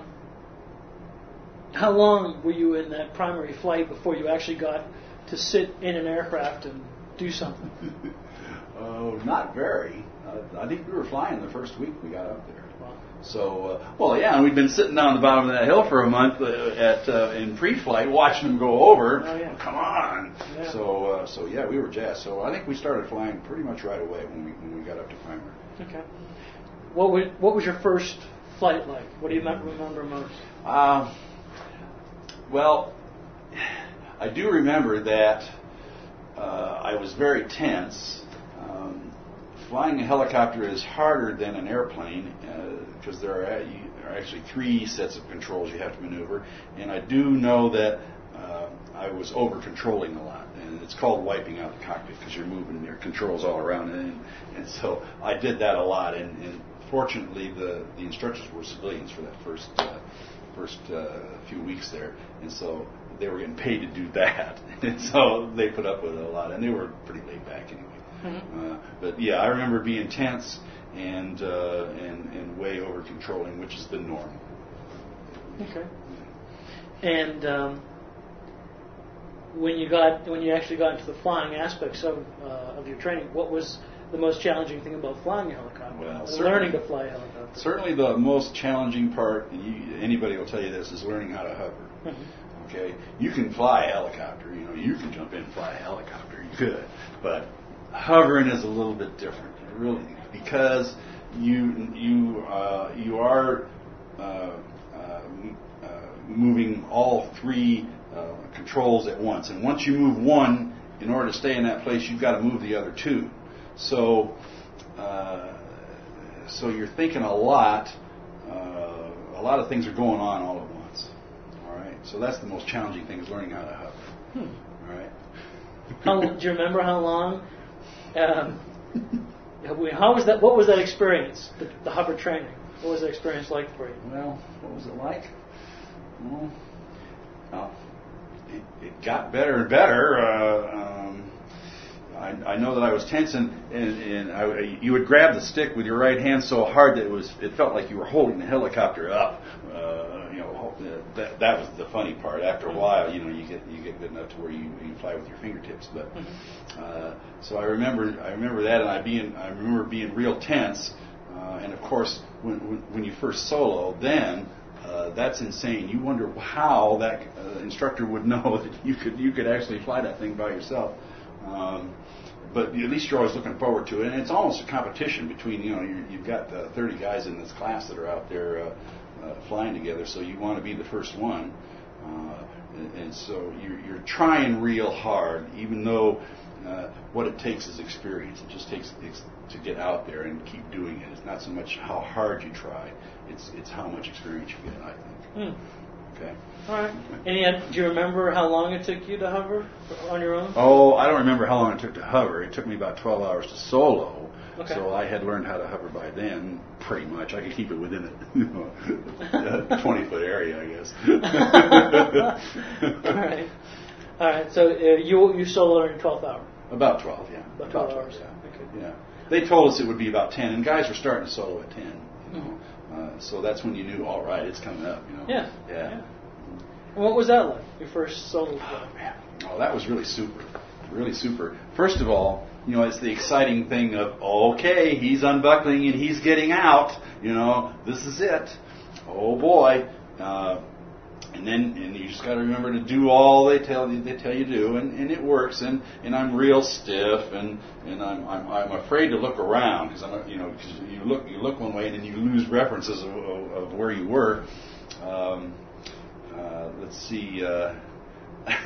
how long were you in that primary flight before you actually got to sit in an aircraft and do something? Oh, not very. Uh, I think we were flying the first week we got up there. Wow. So, uh, well, yeah, and we'd been sitting down the bottom of that hill for a month uh, at uh, in pre-flight, watching them go over. Oh, yeah. Come on. Yeah. So, uh, so yeah, we were jazzed. So I think we started flying pretty much right away when we when we got up to primary. Okay. What was what was your first flight like? What do you remember most? Uh, well, I do remember that uh, I was very tense. Um, flying a helicopter is harder than an airplane because uh, there are, are actually three sets of controls you have to maneuver. And I do know that uh, I was over-controlling a lot. And it's called wiping out the cockpit because you're moving your controls all around. And, and so I did that a lot. And, and fortunately, the, the instructors were civilians for that first uh, first uh, few weeks there. And so they were getting paid to do that. And so they put up with it a lot. And they were pretty laid back anyway. Mm-hmm. Uh, but yeah, I remember being tense and uh, and and way over controlling, which is the norm. Okay. And um, when you got when you actually got into the flying aspects of uh, of your training, what was the most challenging thing about flying a helicopter? Well, learning to fly a helicopter. Certainly, the most challenging part, and you, anybody will tell you this, is learning how to hover. Mm-hmm. Okay, you can fly a helicopter. You know, you can jump in and fly a helicopter. You could, but hovering is a little bit different, really, because you you uh, you are uh, uh, uh, moving all three uh, controls at once, and once you move one, in order to stay in that place, you've got to move the other two. So uh, so you're thinking a lot. Uh, a lot of things are going on all at once. All right. So that's the most challenging thing is learning how to hover. Hmm. All right. How, do you remember how long? Um, how was that? What was that experience? The, the hover training. What was that experience like for you? Well, what was it like? Well, well it, it got better and better. Uh, um, I, I know that I was tense, and, and, and I, you would grab the stick with your right hand so hard that it was. It felt like you were holding the helicopter up. Uh, you know, that that was the funny part. After a while, you know, you get you get good enough to where you, you fly with your fingertips. But uh, so I remember I remember that, and I being I remember being real tense. Uh, and of course, when, when when you first solo, then uh, that's insane. You wonder how that uh, instructor would know that you could you could actually fly that thing by yourself. Um, but at least you're always looking forward to it, and it's almost a competition between you know you, you've got uh, thirty guys in this class that are out there uh, uh, flying together, so you want to be the first one, uh, and, and so you're, you're trying real hard, even though uh, what it takes is experience. It just takes it's to get out there and keep doing it. It's not so much how hard you try; it's it's how much experience you get. I think. Mm. Okay. All right. And yet, do you remember how long it took you to hover on your own? Oh, I don't remember how long it took to hover. It took me about twelve hours to solo. Okay. So I had learned how to hover by then, pretty much. I could keep it within a you know, twenty-foot area, I guess. All right. All right. So uh, you you soloed in twelve hours? About twelve, yeah. About twelve, twelve hours, yeah. Okay. Yeah. They told us it would be about ten, and guys were starting to solo at ten. You know? Mm-hmm. Uh, so that's when you knew, all right, it's coming up. You know? Yeah. Yeah. yeah. And what was that like, your first solo flight? Oh, man. Oh, that was really super. Really super. First of all, you know, it's the exciting thing of, okay, he's unbuckling and he's getting out. You know, this is it. Oh, boy. Uh, and then and you just got to remember to do all they tell you they tell you to do, and, and it works. And, and I'm real stiff, and, and I'm, I'm I'm afraid to look around because I'm you know cause you look you look one way and then you lose references of, of, of where you were. Um, uh, let's see. Uh,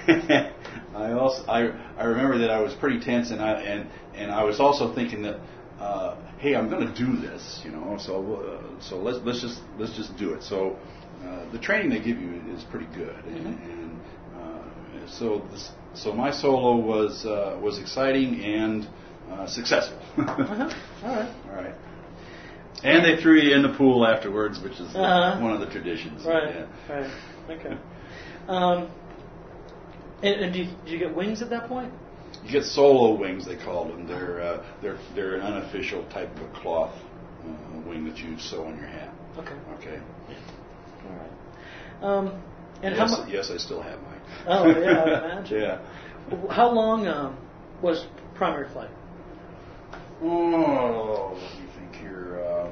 I also I I remember that I was pretty tense, and I and and I was also thinking that uh, hey, I'm going to do this, you know, so uh, so let's let's just let's just do it. So uh, the training they give you is pretty good, and, Mm-hmm. and uh, so this, so my solo was uh, was exciting and uh, successful. Uh-huh. All right. All right. And they threw you in the pool afterwards, which is Uh-huh. one of the traditions. Right. Yeah. Right. Okay. Um, and and do, you, do you get wings at that point? You get solo wings, they call them. They're uh, they're they're an unofficial type of a cloth uh, wing that you sew on your hat. Okay. Okay. All right. Um, and yes, how much? yes, I still have mine. Oh yeah, I imagine. Yeah. How long um, was primary flight? Oh, let me think here. Um,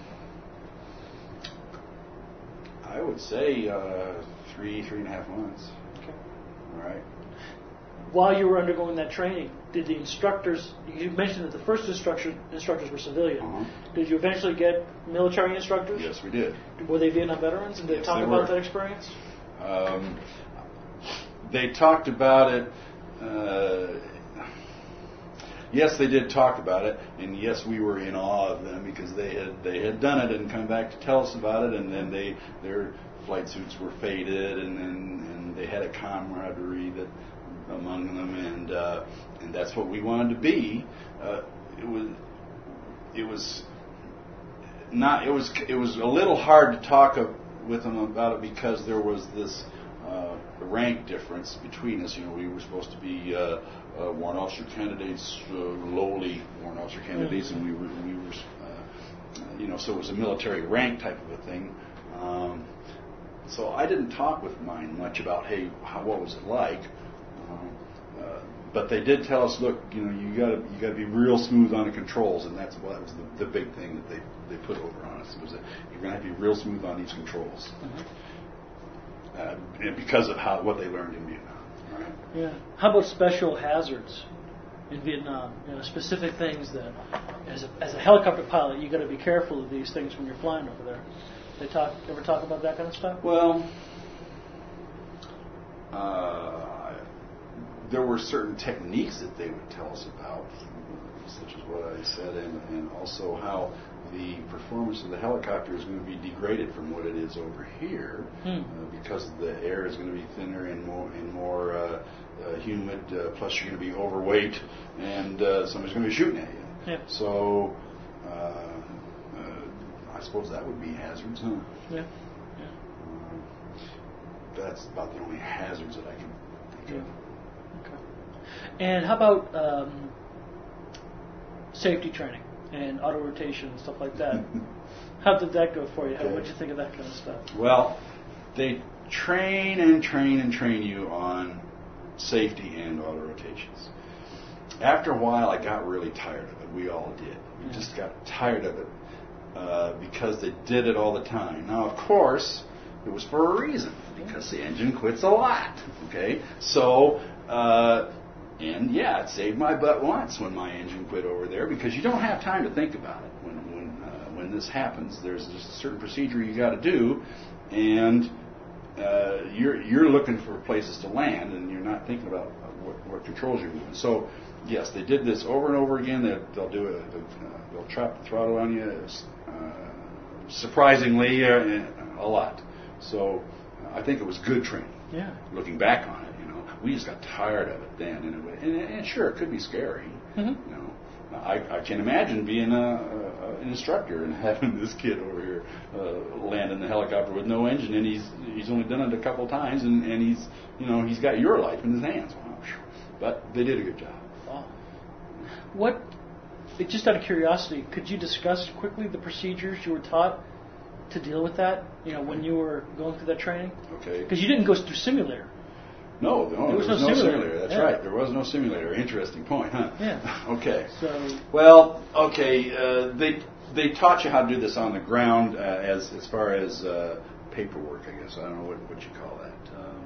I would say uh, three, three and a half months. Okay. All right. While you were undergoing that training, did the instructors? You mentioned that the first instructor, instructors were civilian. Uh-huh. Did you eventually get military instructors? Yes, we did. Were they Vietnam veterans? And did they Yes, talk they about were. that experience? Um, they talked about it. Uh, yes, they did talk about it, and yes, we were in awe of them because they had they had done it and come back to tell us about it, and then they their flight suits were faded, and and, and they had a camaraderie that among them, and uh, and that's what we wanted to be. Uh, it was it was not it was it was a little hard to talk of, with them about it because there was this uh, rank difference between us. You know, we were supposed to be uh, uh, warrant officer candidates, uh, lowly warrant officer candidates, Mm-hmm. and we were we were uh, you know, so it was a military rank type of a thing. Um, so I didn't talk with mine much about hey, how, what was it like. Uh, but they did tell us, look, you know, you got to you got to be real smooth on the controls, and that's what was the, the big thing that they, they put over on us was that you're going to have to be real smooth on these controls, Mm-hmm. uh, and because of how what they learned in Vietnam. Right? Yeah. How about special hazards in Vietnam? You know, specific things that, as a, as a helicopter pilot, you got to be careful of these things when you're flying over there. They talk ever talk about that kind of stuff? Well, uh, there were certain techniques that they would tell us about, such as what I said, and, and also how the performance of the helicopter is going to be degraded from what it is over here, Hmm. uh, because the air is going to be thinner and more and more uh, uh, humid. Uh, plus, you're going to be overweight, and uh, somebody's going to be shooting at you. Yeah. So, uh, uh, I suppose that would be hazards, huh? Yeah. Uh, that's about the only hazards that I can think of. Okay. And how about um, safety training and auto rotation and stuff like that? How did that go for you? How, Okay. what did you think of that kind of stuff? Well, they train and train and train you on safety and auto rotations. After a while, I got really tired of it. We all did. We Yeah. just got tired of it uh, because they did it all the time. Now, of course, it was for a reason, because the engine quits a lot. Okay, so. Uh, And yeah, it saved my butt once when my engine quit over there, because you don't have time to think about it when when uh, when this happens. There's just a certain procedure you got to do, and uh, you're you're looking for places to land, and you're not thinking about what, what controls you're moving. So yes, they did this over and over again. They, they'll do it. They'll, uh, they'll trap the throttle on you, uh, surprisingly uh, a lot. So uh, I think it was good training. Yeah. Looking back on it. We just got tired of it then, in a way. And, and sure, it could be scary. Mm-hmm. You know, I, I can imagine being a, a, an instructor and having this kid over here uh, land in the helicopter with no engine, and he's he's only done it a couple times, and, and he's you know he's got your life in his hands. Wow. But they did a good job. Wow. What? Just out of curiosity, could you discuss quickly the procedures you were taught to deal with that? You know, when you were going through that training. Okay. Because you didn't go through simulator. No, no, There there was was no no simulator. simulator. That's Yeah. right. There was no simulator. Interesting point, huh? Yeah. Okay. So. Well, okay. Uh, they they taught you how to do this on the ground, uh, as as far as uh, paperwork, I guess. I don't know what what you call that. Um,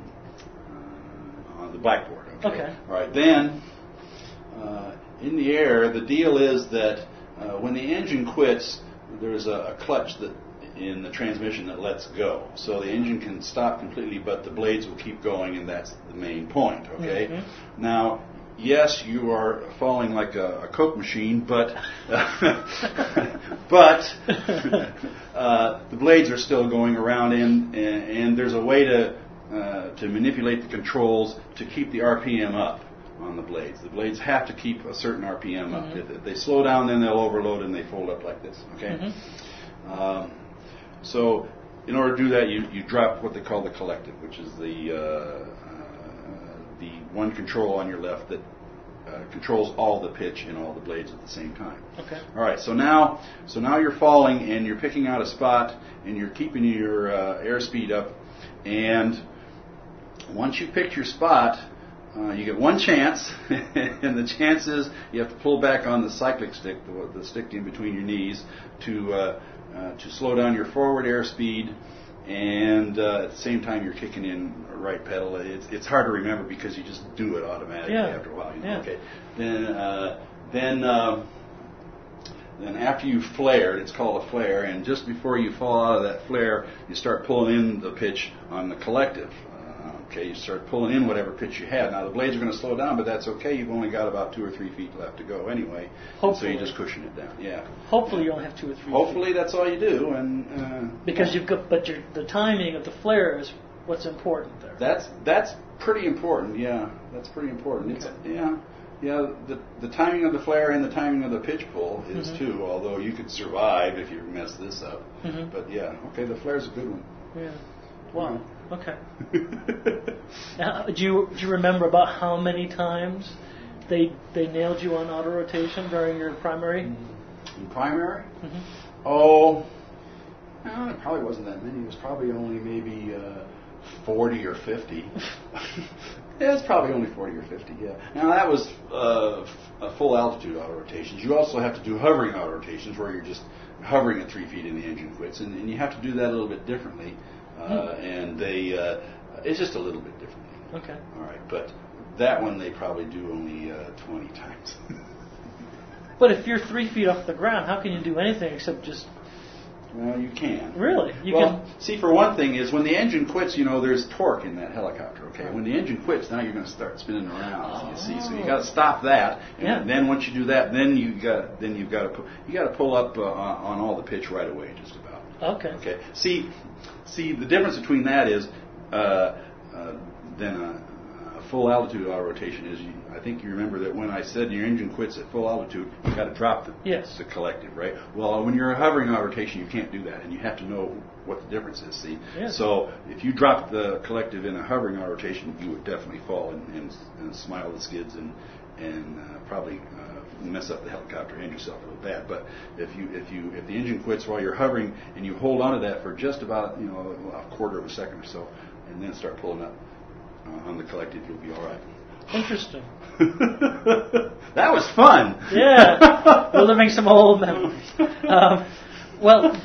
uh, on the blackboard. Okay. Okay. All right. Then, uh, in the air, the deal is that uh, when the engine quits, there's a, a clutch that in the transmission that lets go. So the engine can stop completely, but the blades will keep going, and that's the main point, okay? Mm-hmm. Now, yes, you are falling like a, a Coke machine, but but uh, the blades are still going around, and and, and there's a way to uh, to manipulate the controls to keep the R P M up on the blades. The blades have to keep a certain R P M up. Mm-hmm. If, if they slow down, then they'll overload and they fold up like this. Okay. Mm-hmm. Um, so in order to do that, you, you drop what they call the collective, which is the uh, uh, the one control on your left that uh, controls all the pitch in all the blades at the same time. Okay. All right. So now, so now you're falling and you're picking out a spot and you're keeping your uh, airspeed up. And once you pick your spot, uh, you get one chance, and the chance is you have to pull back on the cyclic stick, the, the stick in between your knees, to uh, uh, to slow down your forward airspeed. And uh, at the same time, you're kicking in a right pedal. It's, it's hard to remember because you just do it automatically yeah. after a while. You know? yeah. Okay. Then, uh, then, uh, then after you've flared, it's called a flare. And just before you fall out of that flare, you start pulling in the pitch on the collective. Uh, okay, you start pulling in whatever pitch you have. Now the blades are going to slow down, but that's okay. You've only got about two or three feet left to go anyway. Hopefully. So you just cushion it down. Yeah. Hopefully you only have two or three. Hopefully feet. that's all you do, and uh, because yeah. you've got, but your, the timing of the flare is what's important there. That's that's pretty important. Yeah, that's pretty important. It's, Okay. yeah, yeah. The the timing of the flare and the timing of the pitch pull is mm-hmm. too. Although you could survive if you mess this up. Mm-hmm. But yeah, okay. The flare's a good one. Yeah. Wow. Okay. Now, do you do you remember about how many times they they nailed you on auto rotation during your primary? In primary? Mm-hmm. Oh, well, it probably wasn't that many. It was probably only maybe uh, forty or fifty. Yeah, it's probably only forty or fifty. Yeah. Now that was uh, f- full altitude auto rotations. You also have to do hovering auto rotations where you're just hovering at three feet and the engine quits, and, and you have to do that a little bit differently. Uh, hmm. And they, uh, it's just a little bit differently. Okay. All right, but that one they probably do only uh, twenty times. But if you're three feet off the ground, how can you do anything except just? Well, you can. Really? You well, can. See, for one thing, is when the engine quits, you know, there's torque in that helicopter. Okay. When the engine quits, now you're going to start spinning around. Oh. You see, so you got to stop that. And yeah. then once you do that, then you got then you've got to pu- you got to pull up uh, on, on all the pitch right away, just about. Okay. Okay. See, see, the difference between that is uh, uh, then a, a full altitude auto rotation is. You, I think you remember that when I said your engine quits at full altitude, you got to drop the, yes. the collective, right? Well, when you're hovering auto rotation, you can't do that, and you have to know what the difference is. See, yes. So if you drop the collective in a hovering auto rotation, you would definitely fall and, and, and smile the skids and and uh, probably uh, mess up the helicopter and yourself a little bad. But if you if you if the engine quits while you're hovering and you hold on to that for just about you know a quarter of a second or so, and then start pulling up uh, on the collective, you'll be all right. Interesting. That was fun. Yeah, reliving some old memories. Um, well,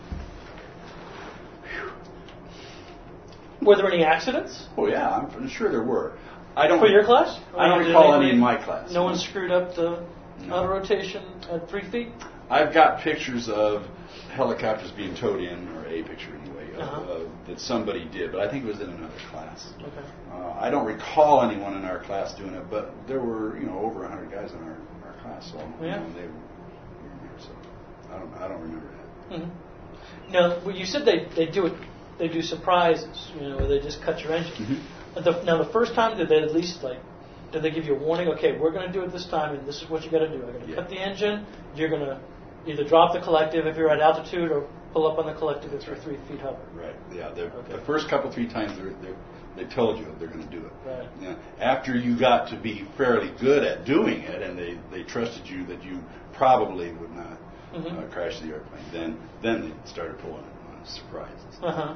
were there any accidents? Oh yeah, I'm sure there were. I don't. For your class? I don't recall any in my class. No one screwed up the no. auto rotation at three feet? I've got pictures of helicopters being towed in, or a picture anyway, of, uh-huh. uh, that somebody did, but I think it was in another class. Okay. Uh, I don't recall anyone in our class doing it, but there were, you know, over a hundred guys in our, our class, so yeah. you know, they were in there. So I don't, I don't remember that. Mm-hmm. Now, well, you said they they do it, they do surprises, you know, where they just cut your engine. Mm-hmm. The, now, the first time, did they at least like? Did they give you a warning? Okay, we're going to do it this time, and this is what you got to do. I'm going to yeah. cut the engine. You're going to either drop the collective if you're at altitude, or pull up on the collective if you're three feet hover. Right. Yeah. Okay. The Okay. first couple three times they're, they're, they told you they're going to do it. Right. Yeah. After you got to be fairly good at doing it, and they, they trusted you that you probably would not mm-hmm. uh, crash the airplane, then then they started pulling it on surprises. Uh huh.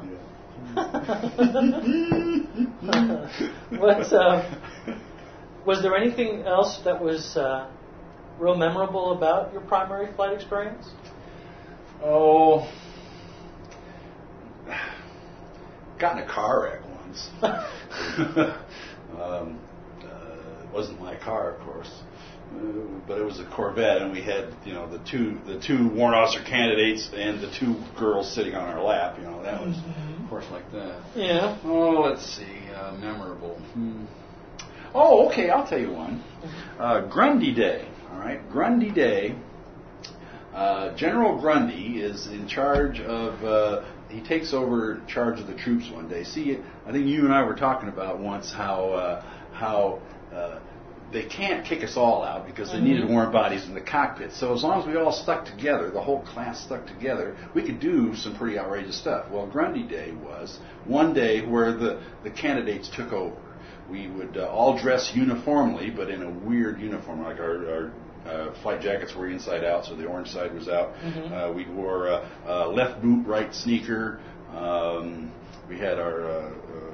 Yeah. What? Uh, was there anything else that was uh, real memorable about your primary flight experience? Oh, got in a car wreck once. um, uh, it wasn't my car, of course, uh, but it was a Corvette, and we had, you know, the two the two warrant officer candidates and the two girls sitting on our lap. You know, that was, mm-hmm. of course, like that. Yeah. Oh, let's see, uh, memorable. Hmm. Oh, okay, I'll tell you one. Uh, Grundy Day, all right? Grundy Day. Uh, General Grundy is in charge of, uh, he takes over charge of the troops one day. See, I think you and I were talking about once how, uh, how uh, they can't kick us all out because they mm-hmm. needed warm bodies in the cockpit. So as long as we all stuck together, the whole class stuck together, we could do some pretty outrageous stuff. Well, Grundy Day was one day where the, the candidates took over. We would uh, all dress uniformly, but in a weird uniform, like our, our uh, flight jackets were inside out, so the orange side was out. Mm-hmm. Uh, we wore uh, uh, left boot, right sneaker. Um, we had our uh,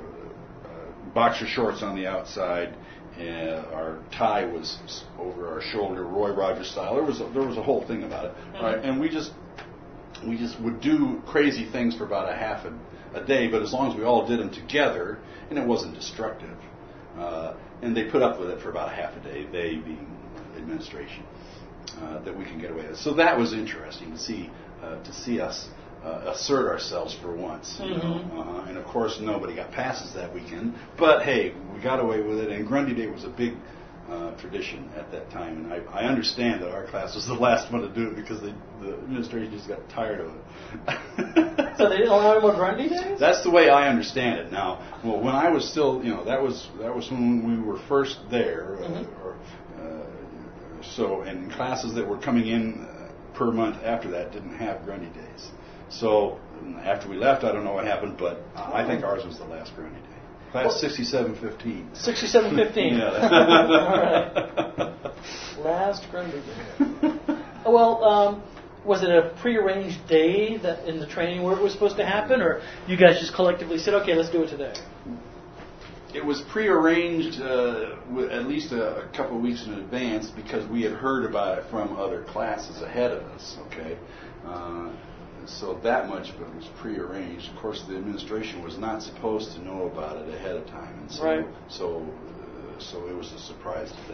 uh, boxer shorts on the outside. Uh, our tie was over our shoulder, Roy Rogers style. There was a, there was a whole thing about it, mm-hmm. right? And we just we just would do crazy things for about a half a, a day, but as long as we all did them together, and it wasn't destructive. Uh, and they put up with it for about a half a day, they being administration, uh, that we can get away with. So that was interesting to see uh, to see us uh, assert ourselves for once. You mm-hmm. know? uh, and of course, nobody got passes that weekend. But hey, we got away with it. And Grundy Day was a big uh, tradition at that time. And I, I understand that our class was the last one to do it because they, the administration just got tired of it. So they didn't allow any more Grundy Days? That's the way I understand it. Now, well, when I was still, you know, that was that was when we were first there. Uh, mm-hmm. or, uh, so, and classes that were coming in uh, per month after that didn't have Grundy Days. So after we left, I don't know what happened, but I think ours was the last Grundy Day. Class well, sixty-seven fifteen. sixty-seven fifteen. Yeah. All right. Last Grundy Day. Well, um, was it a prearranged day that in the training where it was supposed to happen, or you guys just collectively said, okay, let's do it today? It was prearranged uh, with at least a, a couple of weeks in advance because we had heard about it from other classes ahead of us, okay? Uh, so that much of it was prearranged. Of course, the administration was not supposed to know about it ahead of time, and so right. so, uh, so it was a surprise to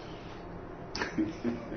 them.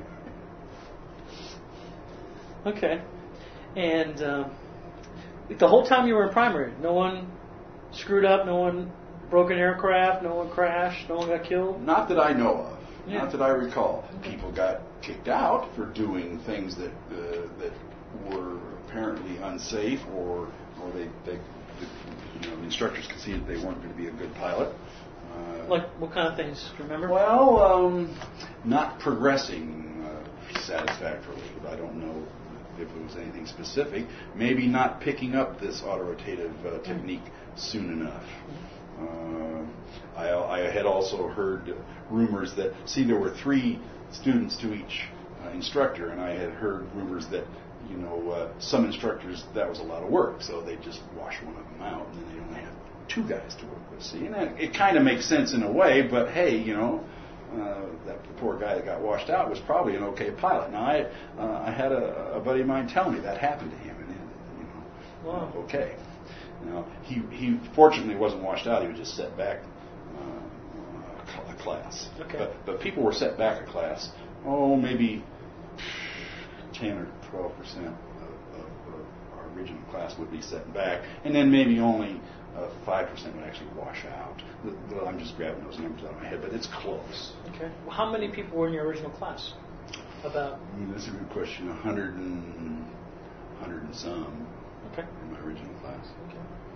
Okay. And uh, the whole time you were in primary, no one screwed up, no one broke an aircraft, no one crashed, no one got killed? Not that I know of. Yeah. Not that I recall. People got kicked out for doing things that uh, that were apparently unsafe, or or they, they the, you know, the instructors could see that they weren't going to be a good pilot. Uh, like what kind of things? Do you remember? Well, um, not progressing uh, satisfactorily. I don't know if it was anything specific. Maybe not picking up this autorotative uh, technique soon enough. Uh, I, I had also heard rumors that, see, there were three students to each uh, instructor, and I had heard rumors that, you know, uh, some instructors, that was a lot of work, so they just wash one of them out, and then they only have two guys to work with. See, and that, it kind of makes sense in a way, but hey, you know, uh, that poor guy that got washed out was probably an okay pilot. Now, I uh, I had a, a buddy of mine tell me that happened to him, and you know, wow. okay. Now, he, he fortunately wasn't washed out. He was just set back uh, a class. Okay. But, but people were set back a class. Oh, maybe ten or twelve percent of, of, of our original class would be set back, and then maybe only uh, five percent would actually wash out. Well, I'm just grabbing those numbers out of my head, but it's close. Okay. Well, how many people were in your original class? About? Mm, that's a good question. A hundred and hundred and some. Okay. In my original class. Okay.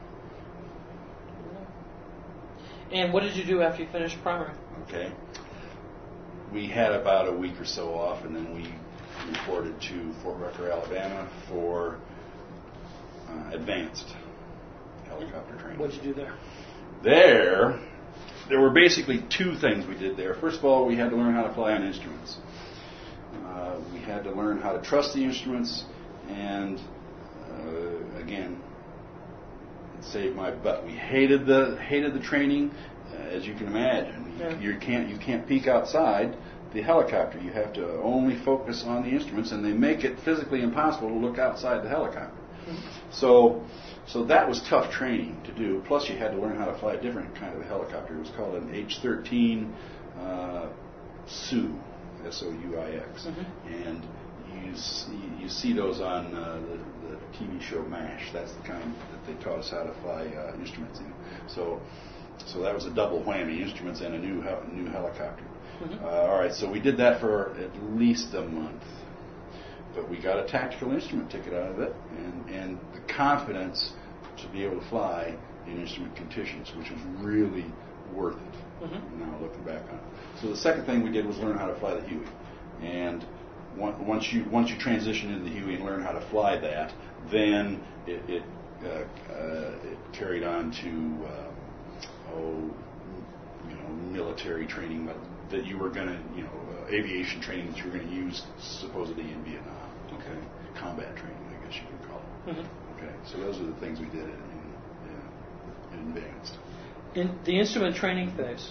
And what did you do after you finished primary? Okay. We had about a week or so off, and then we reported to Fort Rucker, Alabama for uh, advanced helicopter training. What did you do there? There, there were basically two things we did there. First of all, we had to learn how to fly on instruments. Uh, we had to learn how to trust the instruments, and uh, again, it saved my butt. We hated the hated the training, uh, as you can imagine. Yeah. You, you can't you can't peek outside the helicopter. You have to only focus on the instruments, and they make it physically impossible to look outside the helicopter. Mm-hmm. So, so that was tough training to do. Plus, you had to learn how to fly a different kind of a helicopter. It was called an H thirteen uh, S U, S O U I X, mm-hmm. and you see, you see those on uh, the, the T V show MASH. That's the kind that they taught us how to fly uh, instruments in. So, so that was a double whammy: instruments and a new hel- new helicopter. Mm-hmm. Uh, all right, so we did that for at least a month, but we got a tactical instrument ticket out of it, and and the confidence to be able to fly in instrument conditions, which was really worth it. Mm-hmm. Now looking back on it. So the second thing we did was learn how to fly the Huey, and one, once you once you transition into the Huey and learn how to fly that, then it it, uh, uh, it carried on to uh, oh you know military training that, that you were going to you know uh, aviation training that you were going to use supposedly in Vietnam. Okay, combat training, I guess you could call it. Mm-hmm. Okay, so those are the things we did in, in, in advanced. In the instrument training phase,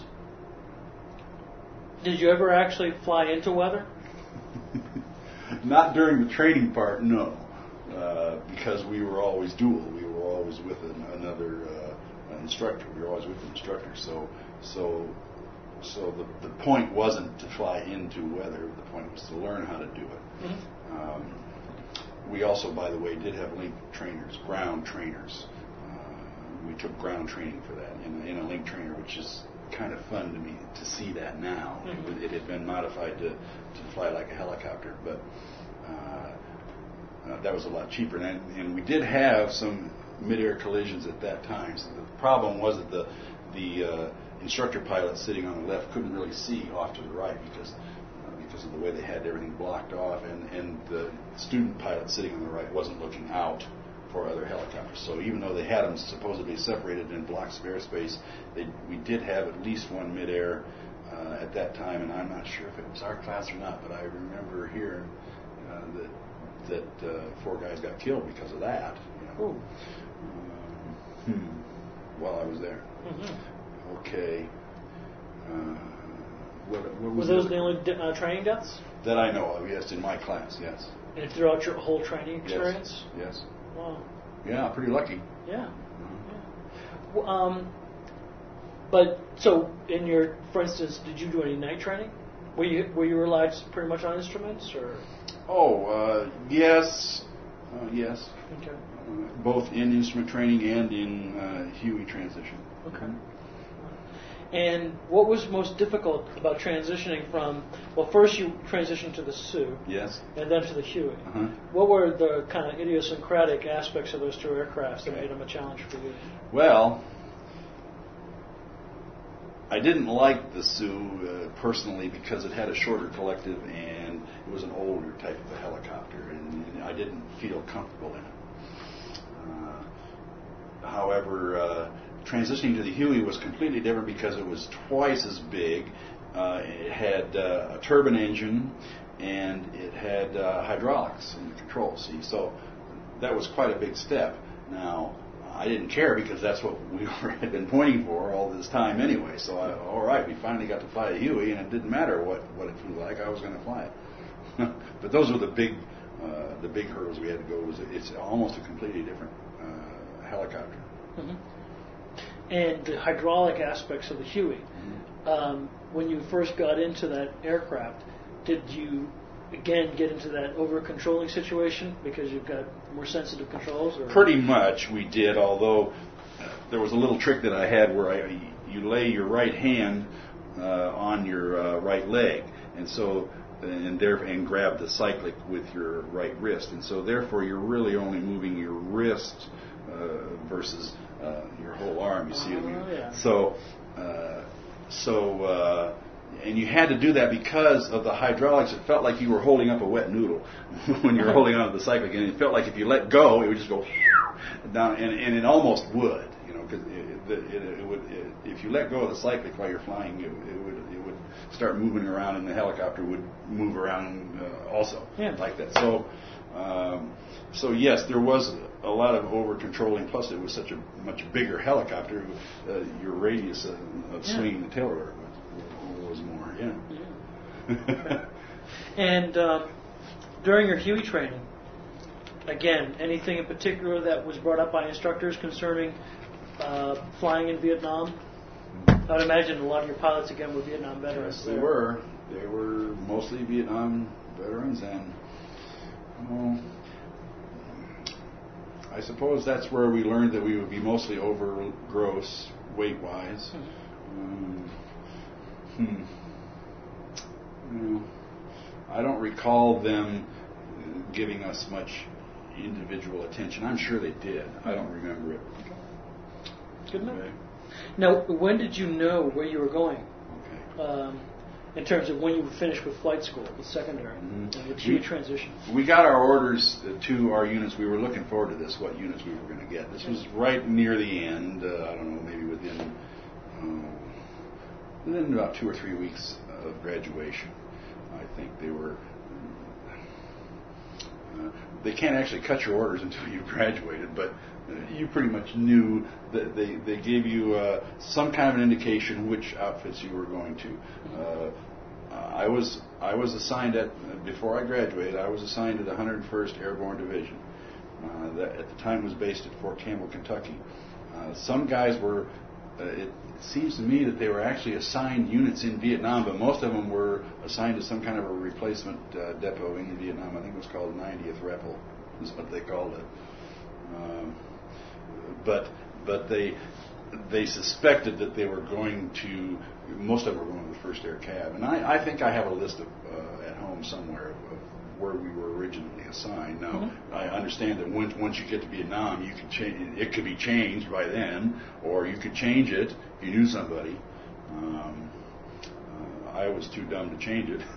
did you ever actually fly into weather? Not during the training part, no, uh, because we were always dual. We were always with an, another uh, instructor. We were always with an instructor. So, so, so the the point wasn't to fly into weather. The point was to learn how to do it. Mm-hmm. Um, we also, by the way, did have link trainers, ground trainers. Uh, we took ground training for that in, in a link trainer, which is kind of fun to me to see that now. Mm-hmm. It, it had been modified to, to fly like a helicopter, but uh, uh, that was a lot cheaper. And, and we did have some mid-air collisions at that time. So the problem was that the the uh, instructor pilot sitting on the left couldn't really see off to the right because uh, because of the way they had everything blocked off, and, and the student pilot sitting on the right wasn't looking out for other helicopters. So even though they had them supposedly separated in blocks of airspace, they, we did have at least one midair uh, at that time, and I'm not sure if it was our class or not, but I remember hearing uh, that that uh, four guys got killed because of that. You know, um, hmm, while I was there. Mm-hmm. Okay. Uh, what, what was Were those the only uh, training deaths? That I know of, yes, in my class, yes. And throughout your whole training experience? Yes. yes. Wow. Yeah, pretty lucky. Yeah. Mm-hmm. yeah. Well, um, but so in your, for instance, did you do any night training? Were you were you relied pretty much on instruments, or? Oh, uh, yes, uh, yes. Okay. Uh, both in instrument training and in uh, Huey transition. Okay. And what was most difficult about transitioning from, well, first you transitioned to the Sioux. Yes. And then to the Huey. Uh-huh. What were the kind of idiosyncratic aspects of those two aircrafts that made them a challenge for you? Well, I didn't like the Sioux uh, personally because it had a shorter collective and it was an older type of a helicopter, and, and I didn't feel comfortable in it. Uh, however, uh, transitioning to the Huey was completely different because it was twice as big. Uh, it had uh, a turbine engine, and it had uh, hydraulics in the control. See, so that was quite a big step. Now, I didn't care because that's what we were, had been pointing for all this time anyway. So, I, all right, we finally got to fly a Huey, and it didn't matter what, what it flew like. I was going to fly it. But those were the big uh, the big hurdles we had to go. Was it's almost a completely different uh, helicopter. Mm-hmm. And the hydraulic aspects of the Huey. Mm-hmm. Um, when you first got into that aircraft, did you again get into that over-controlling situation because you've got more sensitive controls? Or? Pretty much we did, although uh, there was a little trick that I had where I, you lay your right hand uh, on your uh, right leg, and so and there and grab the cyclic with your right wrist, and so therefore you're really only moving your wrist uh, versus uh, your whole arm. You see oh, what I mean? Yeah. So, uh, so. Uh, And you had to do that because of the hydraulics. It felt like you were holding up a wet noodle when you were holding onto the cyclic, and it felt like if you let go, it would just go down, and, and it almost would, you know, because it, it, it, it would. It, if you let go of the cyclic while you're flying, it, it would it would start moving around, and the helicopter would move around uh, also yeah. like that. So, um, so yes, there was a lot of over controlling. Plus, it was such a much bigger helicopter. Uh, your radius of, of yeah. swinging the tail rotor was more, yeah. yeah. Okay. And um, during your Huey training, again, anything in particular that was brought up by instructors concerning uh, flying in Vietnam? I would imagine a lot of your pilots, again, were Vietnam veterans. Yes, they were. They were mostly Vietnam veterans, and well, I suppose that's where we learned that we would be mostly over gross weight-wise. Mm-hmm. Um, hmm. I don't recall them giving us much individual attention. I'm sure they did. I don't remember it. Good enough. Okay. Now, when did you know where you were going? Okay. Um, in terms of when you finished with flight school, with secondary, Mm-hmm. and the transition? We got our orders to our units. We were looking forward to this, what units we were going to get. This was right near the end. Uh, I don't know, maybe within uh, within about two or three weeks of graduation. I think they were. Uh, they can't actually cut your orders until you've graduated, but uh, you pretty much knew that they, they gave you uh, some kind of an indication which outfits you were going to. Uh, I was I was assigned at before I graduated. I was assigned to the one hundred first Airborne Division. Uh, that at the time was based at Fort Campbell, Kentucky. Uh, some guys were. Uh, it, it seems to me that they were actually assigned units in Vietnam, but most of them were assigned to some kind of a replacement uh, depot in Vietnam. I think it was called ninetieth R E P L, is what they called it. Um, but but they they suspected that they were going to. Most of them were going to the first Air Cav, and I, I think I have a list of uh, at home somewhere of, of where we were originally assigned. Now, mm-hmm. I understand that once once you get to Vietnam, you can change. It could be changed by then, or you could change it if you knew somebody. Um, uh, I was too dumb to change it.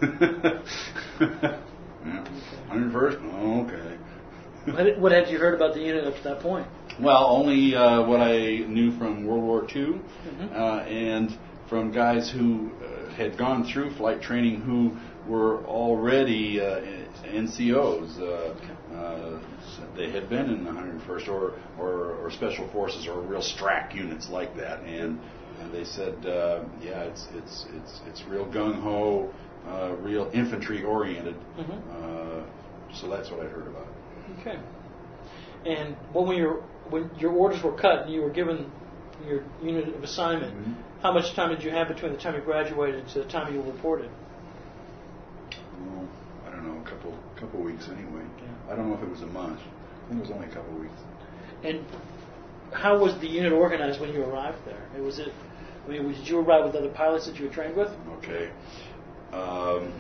Yeah. one hundred first? Oh, okay. What, what had you heard about the unit up to that point? Well, only uh, what I knew from World War Two, mm-hmm. uh, and from guys who uh, had gone through flight training who were already uh, N C Os. Uh, uh, they had been in the one hundred first or, or, or Special Forces or real STRAC units like that, and, and they said, uh, yeah, it's it's it's it's real gung ho, uh, real infantry oriented. Mm-hmm. Uh, so that's what I heard about it. Okay. And when your when your orders were cut and you were given your unit of assignment, mm-hmm. how much time did you have between the time you graduated to the time you reported? Well, I don't know, a couple couple weeks anyway. Yeah. I don't know if it was a month. I think it was only a couple of weeks. And how was the unit organized when you arrived there? It was it. I mean, did you arrive with other pilots that you were trained with? Okay. Um,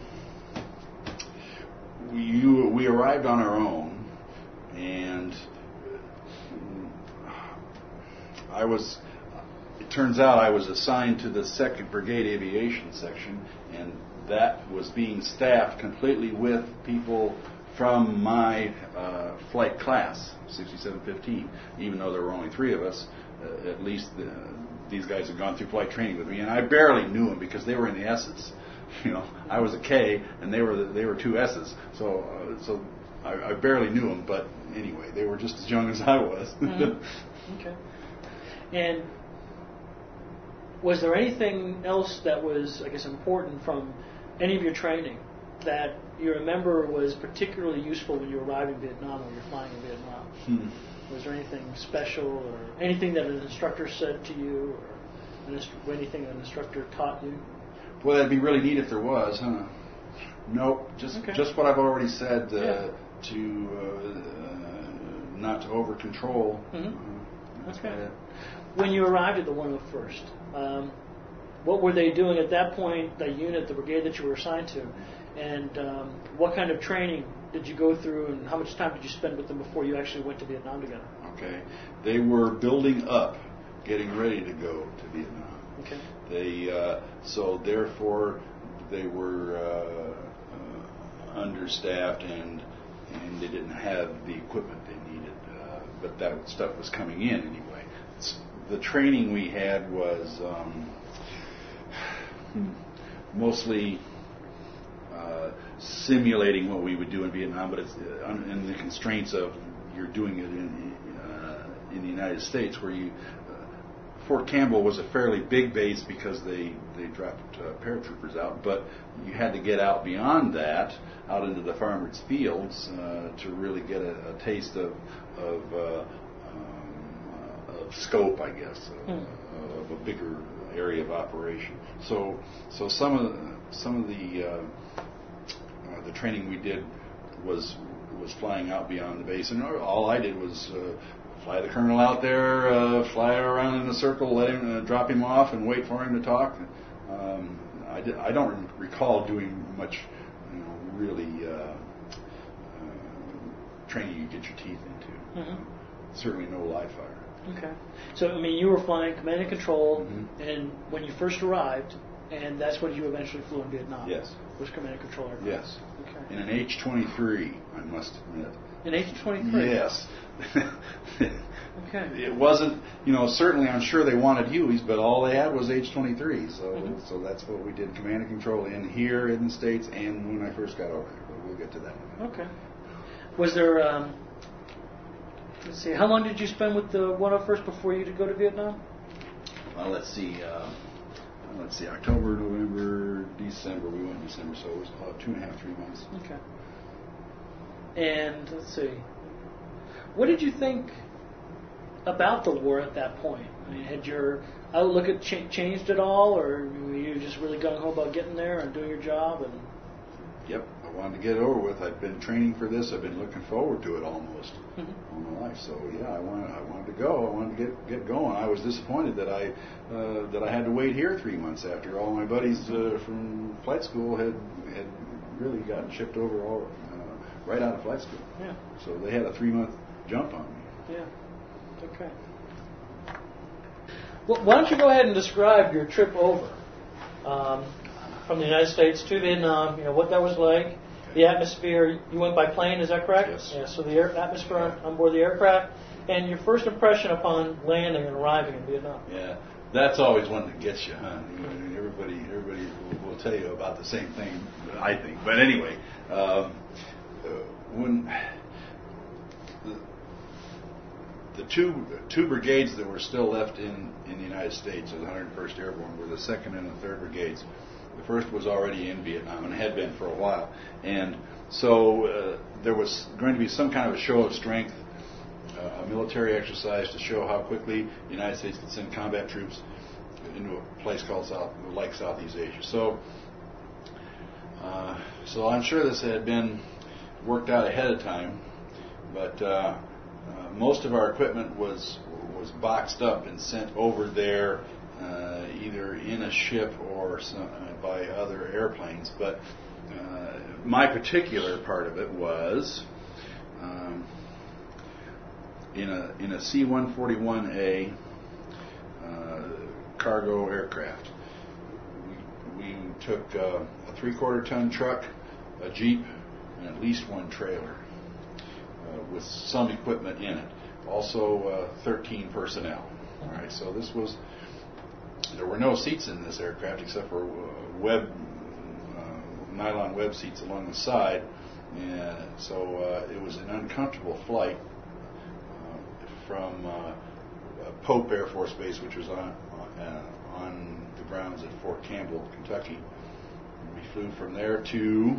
we you, we arrived on our own, and I was. It turns out I was assigned to the second Brigade Aviation Section, and that was being staffed completely with people from my uh, flight class, sixty-seven fifteen. Even though there were only three of us, uh, at least the, these guys had gone through flight training with me, and I barely knew them because they were in the S's. You know, I was a K, and they were the, they were two S's. So uh, so I, I barely knew them, but anyway, they were just as young as I was. Mm-hmm. Okay. And was there anything else that was, I guess, important from any of your training that you remember was particularly useful when you arrived in Vietnam or you're flying in Vietnam? Hmm. Was there anything special or anything that an instructor said to you or, an, or anything an instructor taught you? Well, that'd be really neat if there was, huh? Nope, just okay. just what I've already said, uh, yeah. to uh, not to over control. Mm-hmm. Uh, okay. When you arrived at the one oh first, um, what were they doing at that point, the unit, the brigade that you were assigned to? And um, what kind of training did you go through, and how much time did you spend with them before you actually went to Vietnam together? Okay. They were building up, getting ready to go to Vietnam. Okay. They uh, so therefore they were uh, uh, understaffed and and they didn't have the equipment they needed. Uh, but that stuff was coming in anyway. It's, the training we had was um, mostly uh, simulating what we would do in Vietnam, but it's uh, in the constraints of you're doing it in uh, in the United States, where you uh, Fort Campbell was a fairly big base because they they dropped uh, paratroopers out, but you had to get out beyond that, out into the farmers' fields, uh, to really get a, a taste of of, uh, um, of scope, I guess, uh, mm. of a bigger area of operation. So so some of the, some of the uh, uh, the training we did was was flying out beyond the base, and all I did was uh, fly the colonel out there, uh, fly around in a circle, let him uh, drop him off, and wait for him to talk. Um, I, did, I don't recall doing much, you know, really uh, uh, training you get your teeth into. Mm-hmm. Certainly no live fire. Okay. So, I mean, you were flying command and control, Mm-hmm. and when you first arrived, and that's when you eventually flew in Vietnam. Yes. Was command and control aircraft. Yes. Okay. In an H twenty-three, I must admit. An H twenty-three? Yes. Okay. It wasn't, you know, certainly I'm sure they wanted Hueys, but all they had was H twenty-threes. So Mm-hmm. so that's what we did, command and control in here in the States and when I first got over there. But we'll get to that. Okay. Was there, um, let's see, how long did you spend with the one oh first before you to go to Vietnam? Well, let's see. Uh, let's see, October, November, December. We went in December, so it was about two and a half, three months. Okay. And let's see, what did you think about the war at that point? I mean, had your outlook at ch- changed at all, or were you just really gung ho about getting there and doing your job? And Yep, I wanted to get it over with. I've been training for this. I've been looking forward to it almost Mhm. all my life. So yeah, I wanted, I wanted to go. I wanted to get get going. I was disappointed that I uh, that I had to wait here three months after all my buddies uh, from flight school had had really gotten shipped over all uh, right out of flight school. yeah, So they had a three month jump on me. yeah, okay. Well, why don't you go ahead and describe your trip over um, from the United States to Vietnam? You know what that was like, the atmosphere. You went by plane, is that correct? Yes. Yeah. So the air, atmosphere on, on board the aircraft, and your first impression upon landing and arriving in Vietnam. Yeah, that's always one that gets you, huh? Everybody, everybody will, will tell you about the same thing, I think. But anyway, um, uh, when the, the two two brigades that were still left in, in the United States, of the one hundred first Airborne, were the second and the third brigades. The first was already in Vietnam and had been for a while, and so uh, there was going to be some kind of a show of strength. Uh, a military exercise to show how quickly the United States could send combat troops into a place called South, like Southeast Asia. So, uh, so I'm sure this had been worked out ahead of time, but uh, uh, most of our equipment was was boxed up and sent over there, uh, either in a ship or some, uh, by other airplanes. But uh, my particular part of it was. Um, In a in a C one forty-one A uh, cargo aircraft, we, we took uh, a three-quarter ton truck, a jeep, and at least one trailer uh, with some equipment in it. Also, uh, thirteen personnel. All right, so this was. There were no seats in this aircraft except for uh, web uh, nylon web seats along the side, and so uh, it was an uncomfortable flight. From uh, Pope Air Force Base, which was on uh, on the grounds at Fort Campbell, Kentucky. And we flew from there to,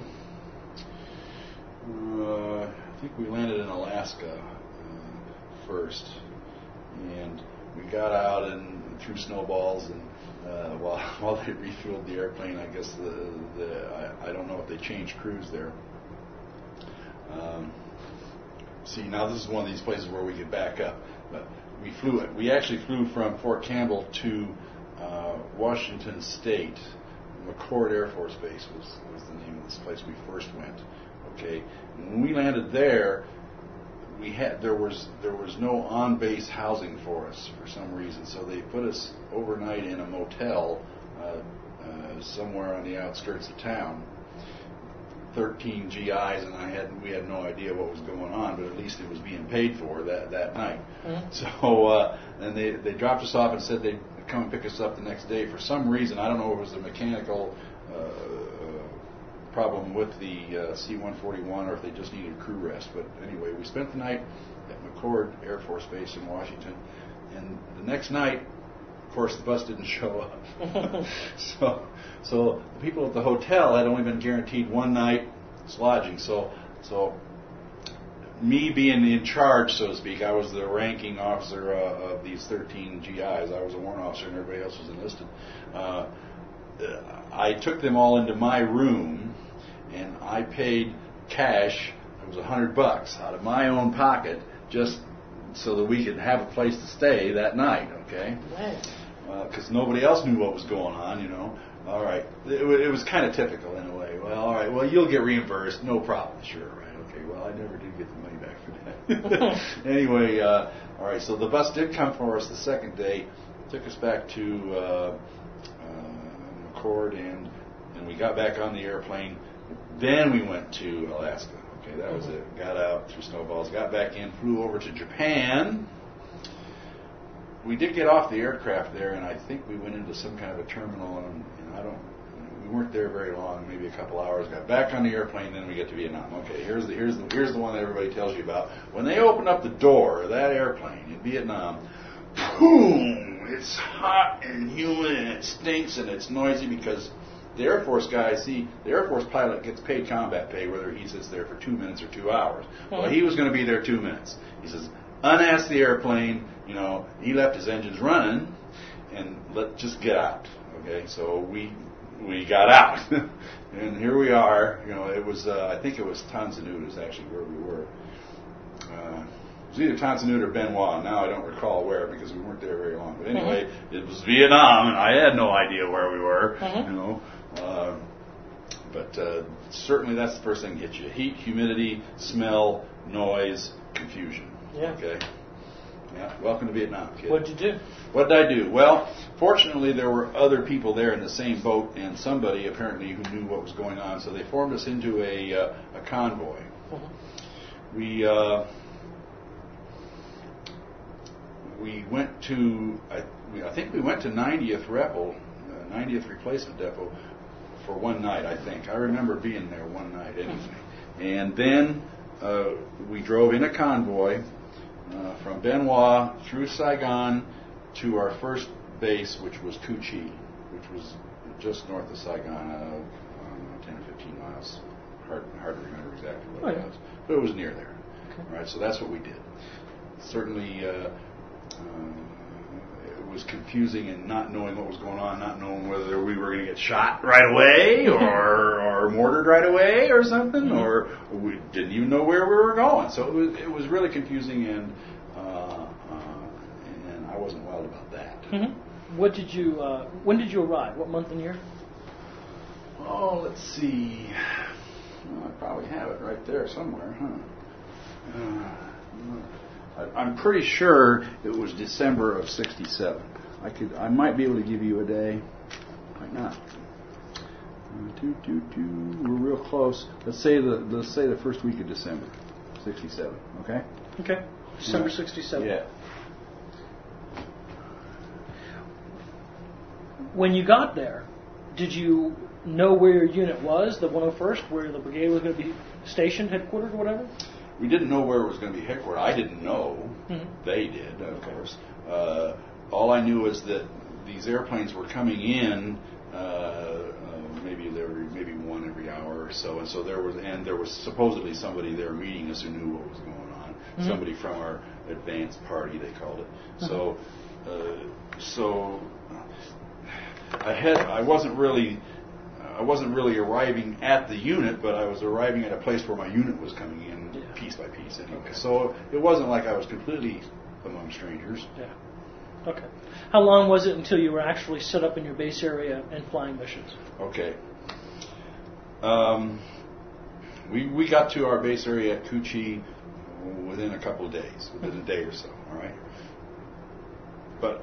uh, I think we landed in Alaska uh, first, and we got out and threw snowballs, and uh, while while they refueled the airplane, I guess the the I, I don't know if they changed crews there. Um, See, now this is one of these places where we could back up. But we flew it. We actually flew from Fort Campbell to uh, Washington State. McChord Air Force Base was, was the name of this place we first went. Okay, and when we landed there, we had there was there was no on-base housing for us for some reason. So they put us overnight in a motel uh, uh, somewhere on the outskirts of town. thirteen G Is, and I had we had no idea what was going on, but at least it was being paid for that that night. Mm-hmm. So uh, and they they dropped us off and said they'd come and pick us up the next day. For some reason, I don't know if it was a mechanical uh, problem with the uh, C one forty-one or if they just needed crew rest. But anyway, we spent the night at McChord Air Force Base in Washington, and the next night, of course, the bus didn't show up. so, so the people at the hotel had only been guaranteed one night's lodging. So, so me being in charge, so to speak, I was the ranking officer uh, of these thirteen G Is. I was a warrant officer, and everybody else was enlisted. Uh, I took them all into my room, and I paid cash. It was a hundred bucks out of my own pocket, just so that we could have a place to stay that night, okay? Because uh, nobody else knew what was going on, you know. All right. It, w- it was kind of typical in a way. Well, all right, well, you'll get reimbursed. No problem. Sure, right. Okay, well, I never did get the money back for that. Anyway, uh, all right, so the bus did come for us the second day, took us back to uh, uh, McCord, and, and we got back on the airplane. Then we went to Alaska. Okay, that was it. Got out through snowballs, got back in, flew over to Japan. We did get off the aircraft there, and I think we went into some kind of a terminal, and, and I don't, we weren't there very long, maybe a couple hours. Got back on the airplane, then we get to Vietnam. Okay, here's the here's the here's the one that everybody tells you about. When they open up the door of that airplane in Vietnam, boom! It's hot and humid, and it stinks, and it's noisy because the Air Force guy, see, the Air Force pilot gets paid combat pay whether he sits there for two minutes or two hours. Well, he was going to be there two minutes. He says, unass the airplane, you know, he left his engines running, and let just get out. Okay, so we we got out, and here we are. You know, it was uh, I think it was Tan Son Nhut is actually where we were. Uh, it was either Tan Son Nhut or Ben Hoa. Now I don't recall where because we weren't there very long. But anyway, mm-hmm. It was Vietnam, and I had no idea where we were. Mm-hmm. You know. Uh, but uh, certainly that's the first thing that hits you. Heat, humidity, smell, noise, confusion. Yeah. Okay. Yeah. Welcome to Vietnam, kid. What did you do? What did I do? Well, fortunately there were other people there in the same boat, and somebody apparently who knew what was going on, so they formed us into a, uh, a convoy. Mm-hmm. We uh, we went to, I, we, I think we went to ninetieth Repel, uh, ninetieth Replacement Depot, for one night, I think. I remember being there one night anyway. And then uh, we drove in a convoy uh, from Bien Hoa through Saigon to our first base, which was Cu Chi, which was just north of Saigon, uh, I don't know, ten or fifteen miles. Hard, hard to remember exactly what it was. But it was near there. Okay. All right, so that's what we did. Certainly, uh, uh, it was confusing and not knowing what was going on, not knowing whether we were going to get shot right away or or mortared right away or something, mm-hmm. or we didn't even know where we were going. So it was it was really confusing, and uh, uh, and I wasn't wild about that. Mm-hmm. What did you? Uh, when did you arrive? What month and year? Oh, let's see. Well, I probably have it right there somewhere, huh? Uh, I'm pretty sure it was December of sixty-seven. I could, I might be able to give you a day. Might not. Uh, doo, doo, doo. We're real close. Let's say the let's say the first week of December, sixty-seven. Okay. Okay. December sixty-seven. Yeah. When you got there, did you know where your unit was, the one oh first, where the brigade was going to be stationed, headquartered, or whatever? We didn't know where it was going to be headquartered. I didn't know. Mm-hmm. They did, of course. Uh, all I knew is that these airplanes were coming in. Uh, uh, maybe there were maybe one every hour or so, and so there was, and there was supposedly somebody there meeting us who knew what was going on. Mm-hmm. Somebody from our advance party, they called it. Mm-hmm. So, uh, so I had. I wasn't really. I wasn't really arriving at the unit, but I was arriving at a place where my unit was coming in yeah. piece by piece anyway. Okay. So it wasn't like I was completely among strangers. Yeah. Okay. How long was it until you were actually set up in your base area and flying missions? Okay. Um, we we got to our base area at Cu Chi within a couple of days, within mm-hmm. a day or so. All right. But.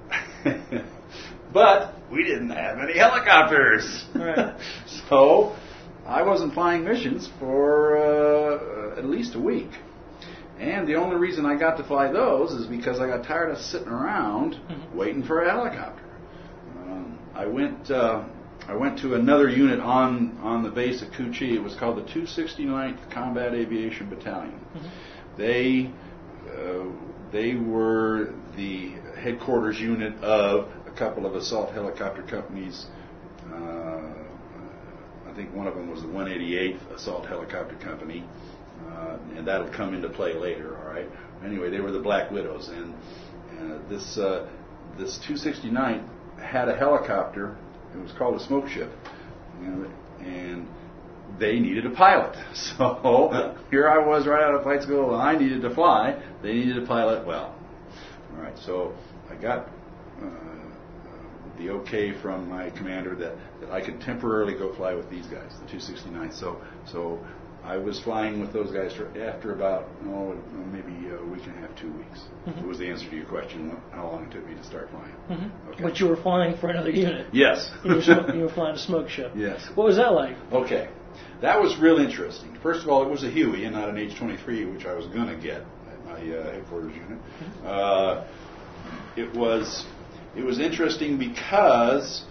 But we didn't have any helicopters. Right. So I wasn't flying missions for uh, at least a week. And the only reason I got to fly those is because I got tired of sitting around mm-hmm. waiting for a helicopter. Um, I went uh, I went to another unit on, on the base at Cu Chi. It was called the two sixty-ninth Combat Aviation Battalion. Mm-hmm. They uh, they were the headquarters unit of a couple of assault helicopter companies. Uh, I think one of them was the one eighty-eighth Assault Helicopter Company, uh, and that'll come into play later. All right. Anyway, they were the Black Widows, and uh, this uh, this two sixty-nine had a helicopter. It was called a smoke ship, you know, and they needed a pilot. So here I was right out of flight school, and I needed to fly. They needed a pilot. Well, all right. So I got uh, the okay from my commander that, that I could temporarily go fly with these guys, the two sixty-nine. So so I was flying with those guys for after about oh maybe a week and a half, two weeks. Mm-hmm. It was the answer to your question, how long it took me to start flying. Mm-hmm. Okay. But you were flying for another unit. Yes. you, were sm- you were flying a smoke ship. Yes. What was that like? Okay. That was real interesting. First of all, it was a Huey and not an H twenty-three, which I was going to get at my uh, headquarters unit. Mm-hmm. Uh, it was it was interesting because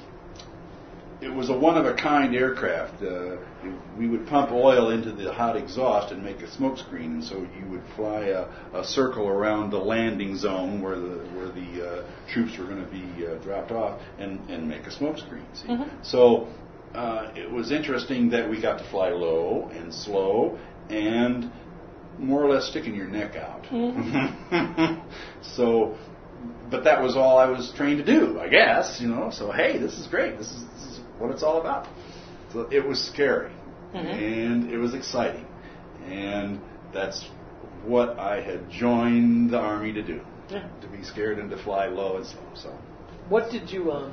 it was a one-of-a-kind aircraft. Uh, we would pump oil into the hot exhaust and make a smoke screen, and so you would fly a, a circle around the landing zone where the where the uh, troops were going to be uh, dropped off, and, and make a smoke screen. See? Mm-hmm. So uh, it was interesting that we got to fly low and slow and more or less sticking your neck out. Mm-hmm. So, but that was all I was trained to do, I guess. You know. So hey, this is great. This is what it's all about. So it was scary, mm-hmm. and it was exciting, and that's what I had joined the Army to do, yeah. to be scared and to fly low and slow. So, what did you, um,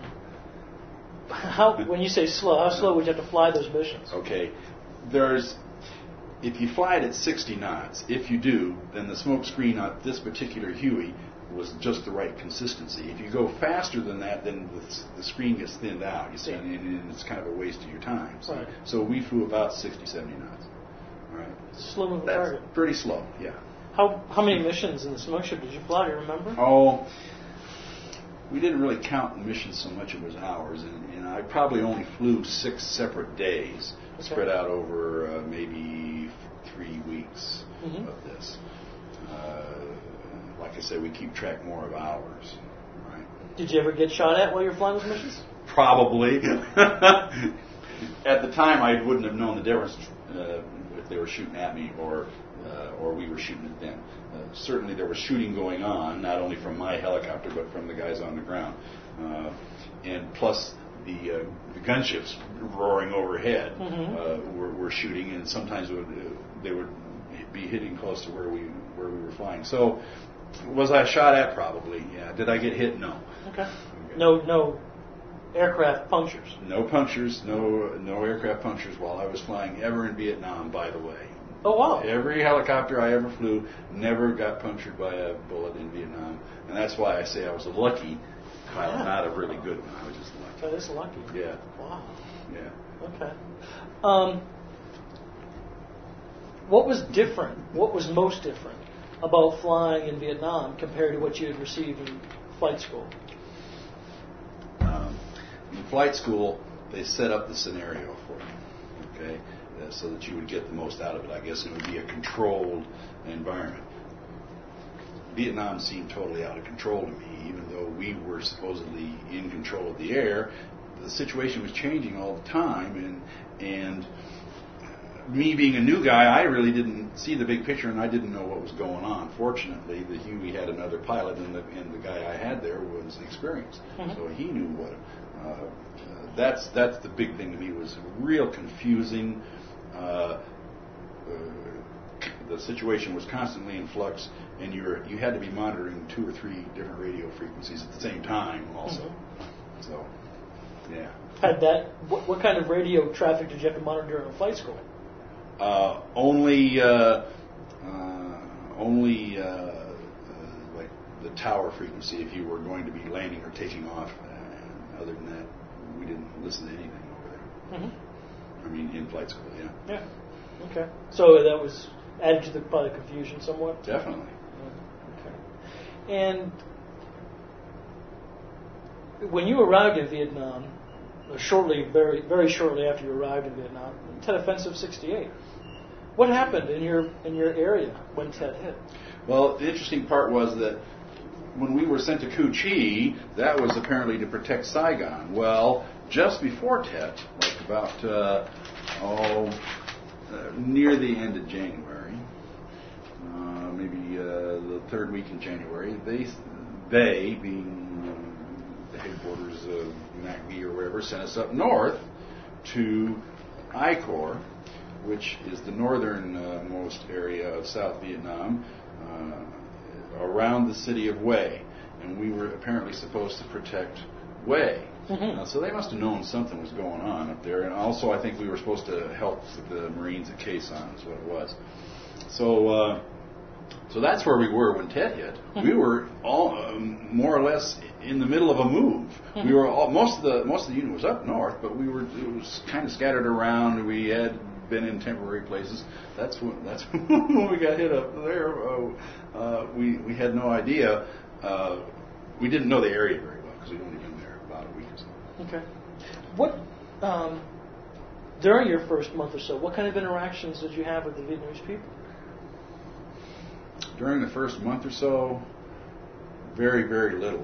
how, when you say slow, how slow would you have to fly those missions? Okay, there's, if you fly it at sixty knots, if you do, then the smoke screen on this particular Huey was just the right consistency. If you go faster than that, then the, the screen gets thinned out, you see, and, and it's kind of a waste of your time. So, right. so we flew about sixty, seventy knots. All right. Slow moving That's target. Pretty slow, yeah. How how many missions in the smoke ship did you fly? Do you remember? Oh, we didn't really count the missions so much. It was hours, and, and I probably only flew six separate days, okay. spread out over uh, maybe three weeks mm-hmm. of this. Uh, Like I said, we keep track more of hours. Right? Did you ever get shot at while you were flying those missions? Probably. At the time, I wouldn't have known the difference uh, if they were shooting at me or uh, or we were shooting at them. Uh, certainly, there was shooting going on, not only from my helicopter, but from the guys on the ground. Uh, and plus, the, uh, the gunships roaring overhead mm-hmm. uh, were, were shooting, and sometimes would, uh, they would be hitting close to where we where we were flying. So, was I shot at? Probably, yeah. Did I get hit? No. Okay. okay. No, no aircraft punctures. No punctures. No, no aircraft punctures while I was flying ever in Vietnam. By the way. Oh wow. Every helicopter I ever flew never got punctured by a bullet in Vietnam, and that's why I say I was a lucky pilot, yeah. not a really good one. I was just lucky. That is lucky. Yeah. Wow. Yeah. Okay. Um, what was different? What was most different about flying in Vietnam compared to what you had received in flight school? Um, in flight school, they set up the scenario for you, okay, uh, so that you would get the most out of it. I guess it would be a controlled environment. Vietnam seemed totally out of control to me, even though we were supposedly in control of the air. The situation was changing all the time, and and me being a new guy, I really didn't see the big picture, and I didn't know what was going on. Fortunately, the Huey had another pilot, and the, and the guy I had there was experienced, mm-hmm. so he knew what. Uh, uh, that's that's the big thing to me. Was real confusing. Uh, uh, the situation was constantly in flux, and you were you had to be monitoring two or three different radio frequencies at the same time, also. Mm-hmm. So, yeah. Had that? What, what kind of radio traffic did you have to monitor in flight school? Uh, only, uh, uh, only uh, uh, like the tower frequency if you were going to be landing or taking off. Uh, other than that, we didn't listen to anything over there. Mm-hmm. I mean, in flight school, yeah. Yeah. Okay. So that was added to the probably confusion somewhat. Definitely. Okay. And when you arrived in Vietnam, shortly, very, very shortly after you arrived in Vietnam, Tet Offensive sixty-eight. What happened in your in your area when Tet hit? Well, the interesting part was that when we were sent to Cu Chi, that was apparently to protect Saigon. Well, just before Tet, like about uh, oh uh, near the end of January, uh, maybe uh, the third week in January, they they being uh, the headquarters of M A C V or wherever, sent us up north to I Corps, which is the northernmost area of South Vietnam, uh, around the city of Hue. And we were apparently supposed to protect Hue. Mm-hmm. Uh, so they must have known something was going on up there. And also, I think we were supposed to help the Marines at Quezon, is what it was. So, uh, so that's where we were when Tet hit. Mm-hmm. We were all um, more or less in the middle of a move. Mm-hmm. We were all, most of the most of the unit was up north, but we were it was kind of scattered around. We had been in temporary places. That's when that's when we got hit up there. Uh, uh, we we had no idea. Uh, we didn't know the area very well because we'd only been there about a week or so. Okay. What um, during your first month or so? What kind of interactions did you have with the Vietnamese people? During the first month or so, very very little.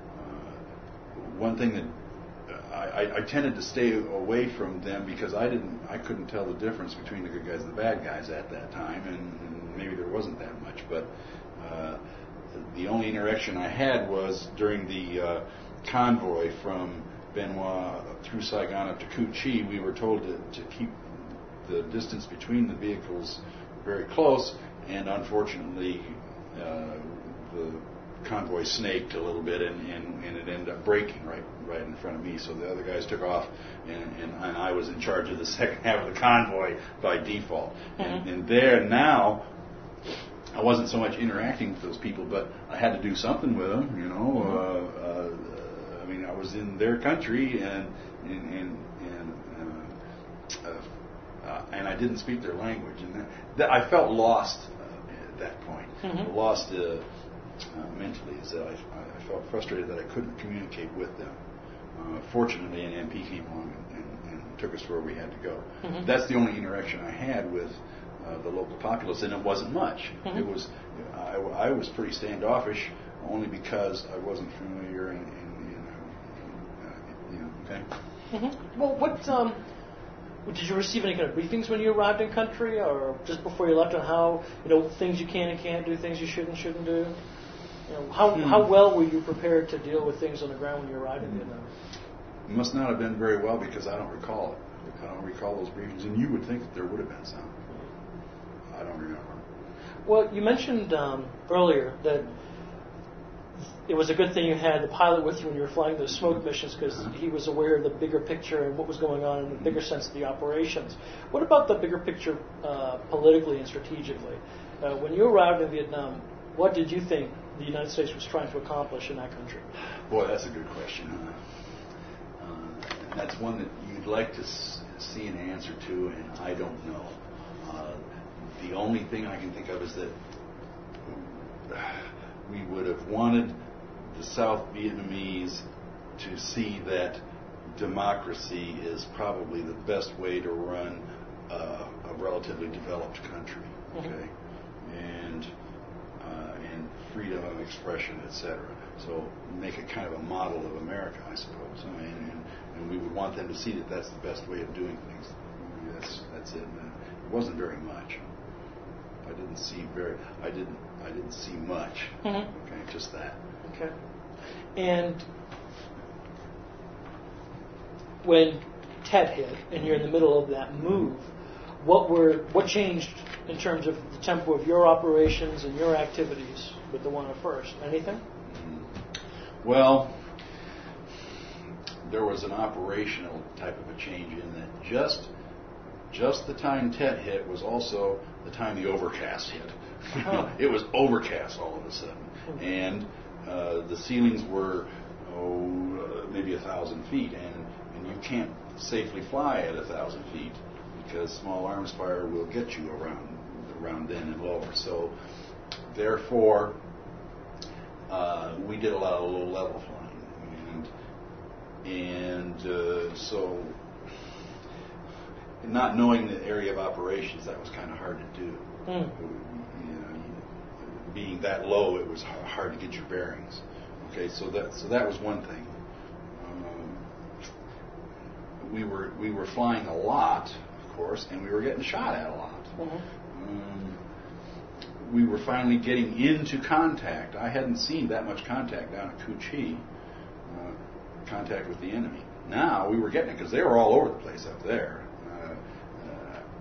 Uh, one thing that I, I tended to stay away from them because I didn't, I couldn't tell the difference between the good guys and the bad guys at that time, and, and maybe there wasn't that much. But uh, the only interaction I had was during the uh, convoy from Bien Hoa through Saigon up to Cu Chi. We were told to, to keep the distance between the vehicles very close, and unfortunately, uh, the convoy snaked a little bit, and, and, and it ended up breaking right right in front of me. So the other guys took off, and, and, and I was in charge of the second half of the convoy by default. Mm-hmm. And, and there now, I wasn't so much interacting with those people, but I had to do something with them. You know, mm-hmm. uh, uh, I mean, I was in their country, and and and, and uh, uh, and I didn't speak their language, and that, that I felt lost uh, at that point. Mm-hmm. Lost. Uh, Uh, mentally, is that I, I felt frustrated that I couldn't communicate with them. Uh, fortunately, an M P came along and, and, and took us where we had to go. Mm-hmm. That's the only interaction I had with uh, the local populace, and it wasn't much. Mm-hmm. It was I, I was pretty standoffish, only because I wasn't familiar, and, and, and uh, you know, okay. Mm-hmm. Well, what um, did you receive any kind of briefings when you arrived in country, or just before you left, on how you know things you can and can't do, things you should and shouldn't do? You know, how hmm. how well were you prepared to deal with things on the ground when you arrived in Vietnam? It must not have been very well because I don't recall it. I don't recall those briefings, and you would think that there would have been some. I don't remember. Well, you mentioned um, earlier that it was a good thing you had the pilot with you when you were flying those smoke missions because uh-huh. he was aware of the bigger picture and what was going on in the bigger sense of the operations. What about the bigger picture uh, politically and strategically? Uh, when you arrived in Vietnam, what did you think the United States was trying to accomplish in that country? Boy, that's a good question. Huh? Uh, and that's one that you'd like to s- see an answer to, and I don't know. Uh, the only thing I can think of is that we would have wanted the South Vietnamese to see that democracy is probably the best way to run uh, a relatively developed country. Okay, mm-hmm. and uh, and freedom of expression, et cetera. So make it kind of a model of America, I suppose. I mean, and, and we would want them to see that that's the best way of doing things. That's that's it. And it wasn't very much. I didn't see very. I didn't. I didn't see much. Mm-hmm. Okay, just that. Okay. And when Tet hit, and you're in the middle of that move, what were what changed in terms of the tempo of your operations and your activities with the one oh first? Anything? Mm-hmm. Well, there was an operational type of a change in that just just the time Tet hit was also the time the overcast hit. Oh. It was overcast all of a sudden, and uh, the ceilings were oh uh, maybe a thousand feet, and, and you can't safely fly at a thousand feet because small arms fire will get you around around then and lower. So therefore, uh, we did a lot of low level flying, and and uh, so not knowing the area of operations, that was kind of hard to do. Mm. You know, being that low, it was hard to get your bearings. Okay, so that so that was one thing. Um, we were we were flying a lot, of course, and we were getting shot at a lot. Mm-hmm. Um, we were finally getting into contact. I hadn't seen that much contact down at Cu Chi, uh, contact with the enemy. Now we were getting it because they were all over the place up there. Uh,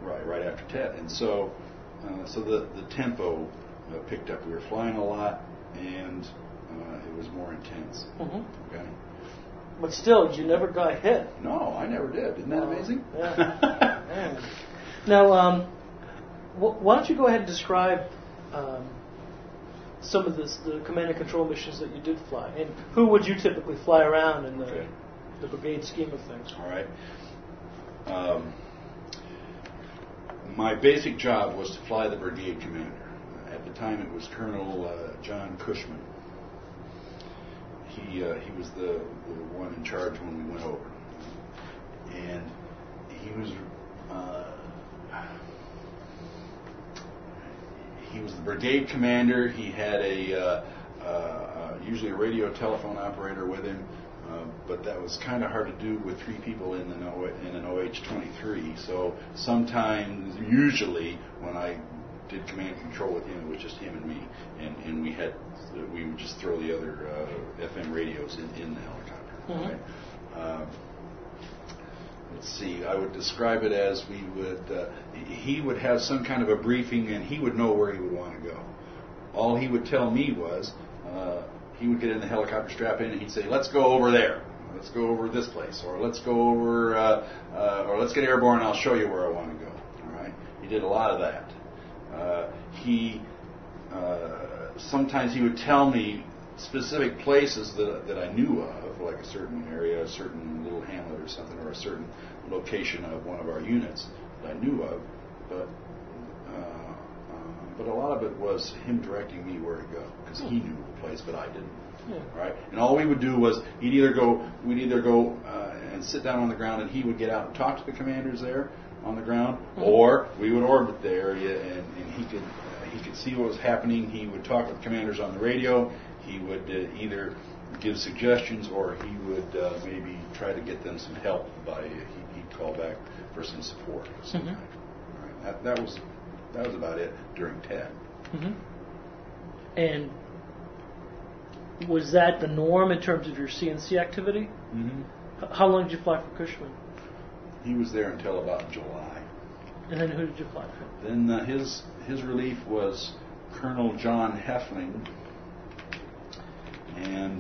right, right after Tet. And so, uh, so the the tempo uh, picked up. We were flying a lot, and uh, it was more intense. Mm-hmm. Okay. But still, you never got hit. No, I never did. Isn't that Oh, amazing? Yeah. Yeah. Now, um, wh- why don't you go ahead and describe um, some of this, the command and control missions that you did fly, and who would you typically fly around in the Okay. the brigade scheme of things? All right. Um, my basic job was to fly the brigade commander. At the time, it was Colonel uh, John Cushman. He uh, he was the, the one in charge when we went over, and he was uh, he was the brigade commander. He had a uh, uh, uh, usually a radio telephone operator with him, uh, but that was kind of hard to do with three people in an o, in an O H twenty-three. So sometimes, usually, when I did command and control with him, it was just him and me, and, and we had we would just throw the other uh, F M radios in, in the helicopter. Mm-hmm. Right? Uh, let's see. I would describe it as we would. Uh, he would have some kind of a briefing, and he would know where he would want to go. All he would tell me was uh, he would get in the helicopter, strap in, and he'd say, "Let's go over there. Let's go over this place, or let's go over, uh, uh, or let's get airborne. And I'll show you where I want to go." All right. He did a lot of that. Uh, he uh, sometimes he would tell me specific places that that I knew of, like a certain area, a certain little hamlet or something, or a certain location of one of our units that I knew of. But uh, uh, but a lot of it was him directing me where to go, because he knew the place, but I didn't. Yeah. Right, and all we would do was he'd either go, we'd either go uh, and sit down on the ground, and he would get out and talk to the commanders there on the ground, mm-hmm. or we would orbit the area, and, and he could uh, he could see what was happening. He would talk with commanders on the radio. He would uh, either give suggestions, or he would uh, maybe try to get them some help by uh, he, he'd call back for some support. Mm-hmm. Right. That, that was that was about it during Tet. Mm-hmm. And was that the norm in terms of your C N C activity? Mm-hmm. H- how long did you fly for Cushman? He was there until about July. And then who did you fly for? Then uh, his his relief was Colonel John Heffling, and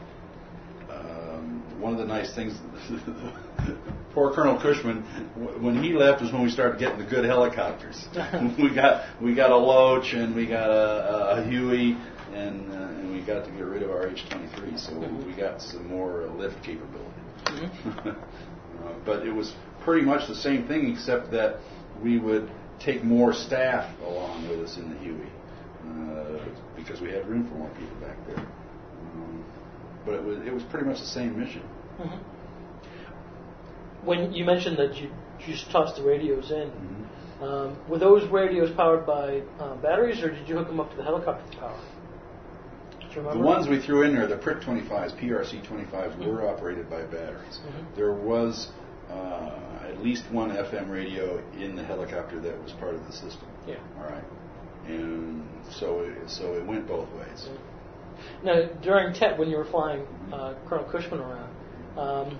um, one of the nice things, poor Colonel Cushman, when he left was when we started getting the good helicopters. we got we got a Loach, and we got a, a Huey, and uh, and we got to get rid of our H twenty-three, so mm-hmm. we got some more uh, lift capability. Mm-hmm. uh, but it was pretty much the same thing, except that we would take more staff along with us in the Huey, uh, because we had room for more people back there. Um, but it was it was pretty much the same mission. Mm-hmm. When you mentioned that you, you just tossed the radios in, mm-hmm. um, were those radios powered by uh, batteries, or did you hook them up to the helicopter power? Do you remember? The ones we threw in there, the Prick twenty-fives, P R C twenty-fives, mm-hmm. were operated by batteries. Mm-hmm. There was uh, at least one F M radio in the helicopter that was part of the system. Yeah. All right. And so it, so it went both ways. Yeah. Now, during Tet, when you were flying uh, Colonel Cushman around, um,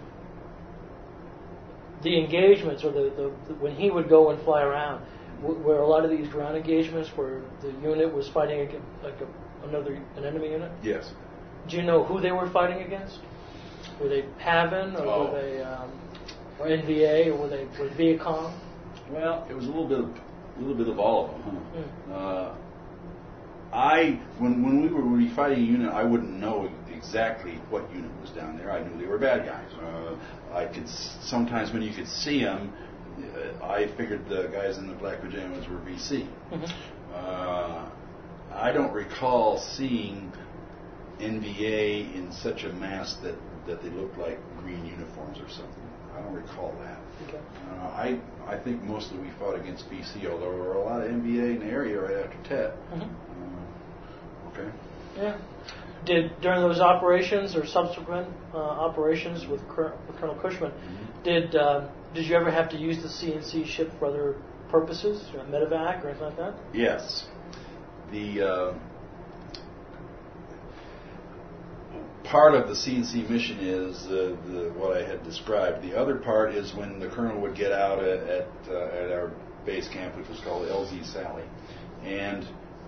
the engagements, or the, the, the when he would go and fly around, w- were a lot of these ground engagements where the unit was fighting against, like a, another an enemy unit? Yes. Do you know who they were fighting against? Were they PAVN, or oh. were they um, or N V A, or were they were Viacom? Well, it was a little bit of a little bit of all of them. Huh? Mm. Uh, I when when we were fighting a unit, I wouldn't know exactly what unit was down there. I knew they were bad guys. Uh, I could sometimes when you could see them, uh, I figured the guys in the black pajamas were V C. Mm-hmm. Uh, I don't recall seeing N V A in such a mass that, that they looked like green uniforms or something. I don't recall that. Okay. Uh, I I think mostly we fought against V C, although there were a lot of N V A in the area right after Tet. Mm-hmm. Uh, okay. Yeah. Did during those operations or subsequent uh, operations with, Cur- with Colonel Cushman, mm-hmm. did uh, did you ever have to use the C N C ship for other purposes, or medevac or anything like that? Yes. The uh, part of the C N C mission is uh, the, what I had described. The other part is when the colonel would get out at at, uh, at our base camp, which was called L Z Sally. And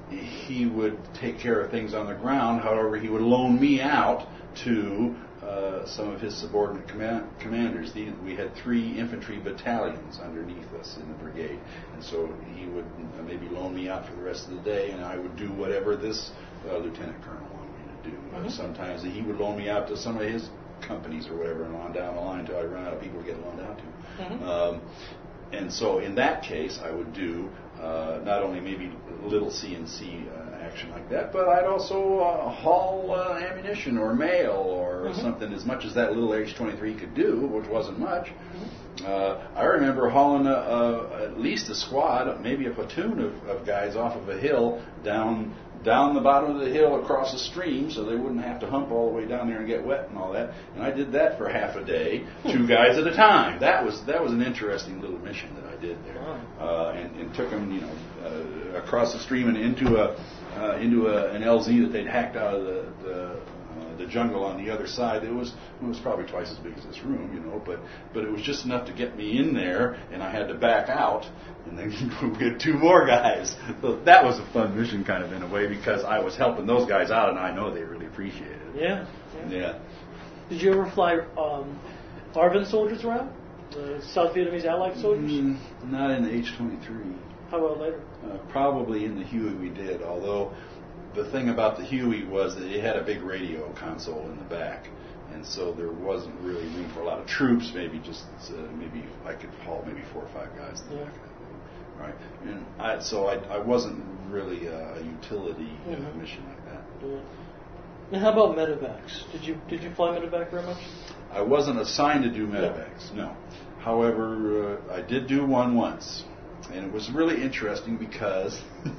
he would take care of things on the ground. However, he would loan me out to uh, some of his subordinate command- commanders. The, we had three infantry battalions underneath us in the brigade. And so he would uh, maybe loan me out for the rest of the day, and I would do whatever this uh, lieutenant colonel wanted me to do. Mm-hmm. Uh, sometimes he would loan me out to some of his companies or whatever, and on down the line until I run out of people to get loaned out to. Mm-hmm. Um, and so in that case, I would do uh, not only maybe little C N C uh, action like that, but I'd also uh, haul uh, ammunition or mail or mm-hmm. something, as much as that little H twenty-three could do, which wasn't much. Mm-hmm. Uh, I remember hauling a, a, at least a squad, maybe a platoon of, of guys off of a hill down down the bottom of the hill across a stream, so they wouldn't have to hump all the way down there and get wet and all that. And I did that for half a day, two guys at a time. That was that was an interesting little mission that I did there, uh, and, and took them, you know, uh, across the stream and into a uh, into a, an L Z that they'd hacked out of the. the the jungle on the other side. It was it was probably twice as big as this room, you know, but but it was just enough to get me in there, and I had to back out, and then we had two more guys. So that was a fun mission, kind of, in a way, because I was helping those guys out, and I know they really appreciated it. Yeah. Yeah. yeah. Did you ever fly um, ARVN soldiers around? The South Vietnamese Allied soldiers? Mm, not in the H twenty-three. How about later? Uh, probably in the Huey we did, although the thing about the Huey was that it had a big radio console in the back, and so there wasn't really room for a lot of troops. Maybe just uh, maybe I could haul maybe four or five guys in the yeah. back, right? And I, so I, I wasn't really a, a utility mm-hmm. uh, mission like that. Yeah. And how about medevacs? Did you did you fly medevac very much? I wasn't assigned to do medevacs, no. no. However, uh, I did do one once, and it was really interesting because.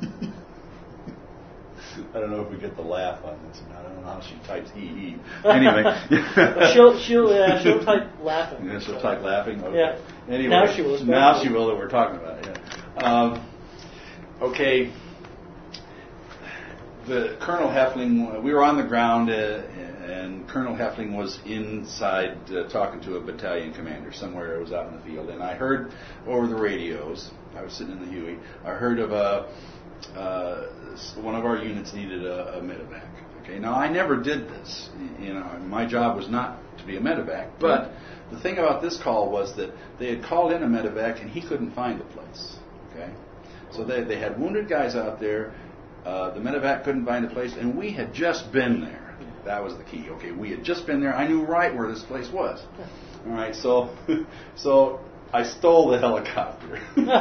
I don't know if we get the laugh on this. I don't know how she types E E. Anyway. well, she'll she'll uh, she'll type laughing. Yeah, she'll so. type laughing? Okay. Yeah. Anyway, now she will. Now she will that we're talking about it, yeah. Um, okay. The Colonel Heffling, we were on the ground, uh, and Colonel Heffling was inside uh, talking to a battalion commander somewhere. It was out in the field. And I heard over the radios, I was sitting in the Huey, I heard of a... Uh, one of our units needed a, a medevac. Okay, now I never did this. You know, my job was not to be a medevac. But the thing about this call was that they had called in a medevac and he couldn't find the place. Okay, so they they had wounded guys out there. Uh, the medevac couldn't find the place, and we had just been there. That was the key. Okay, we had just been there. I knew right where this place was. All right, so so. I stole the helicopter.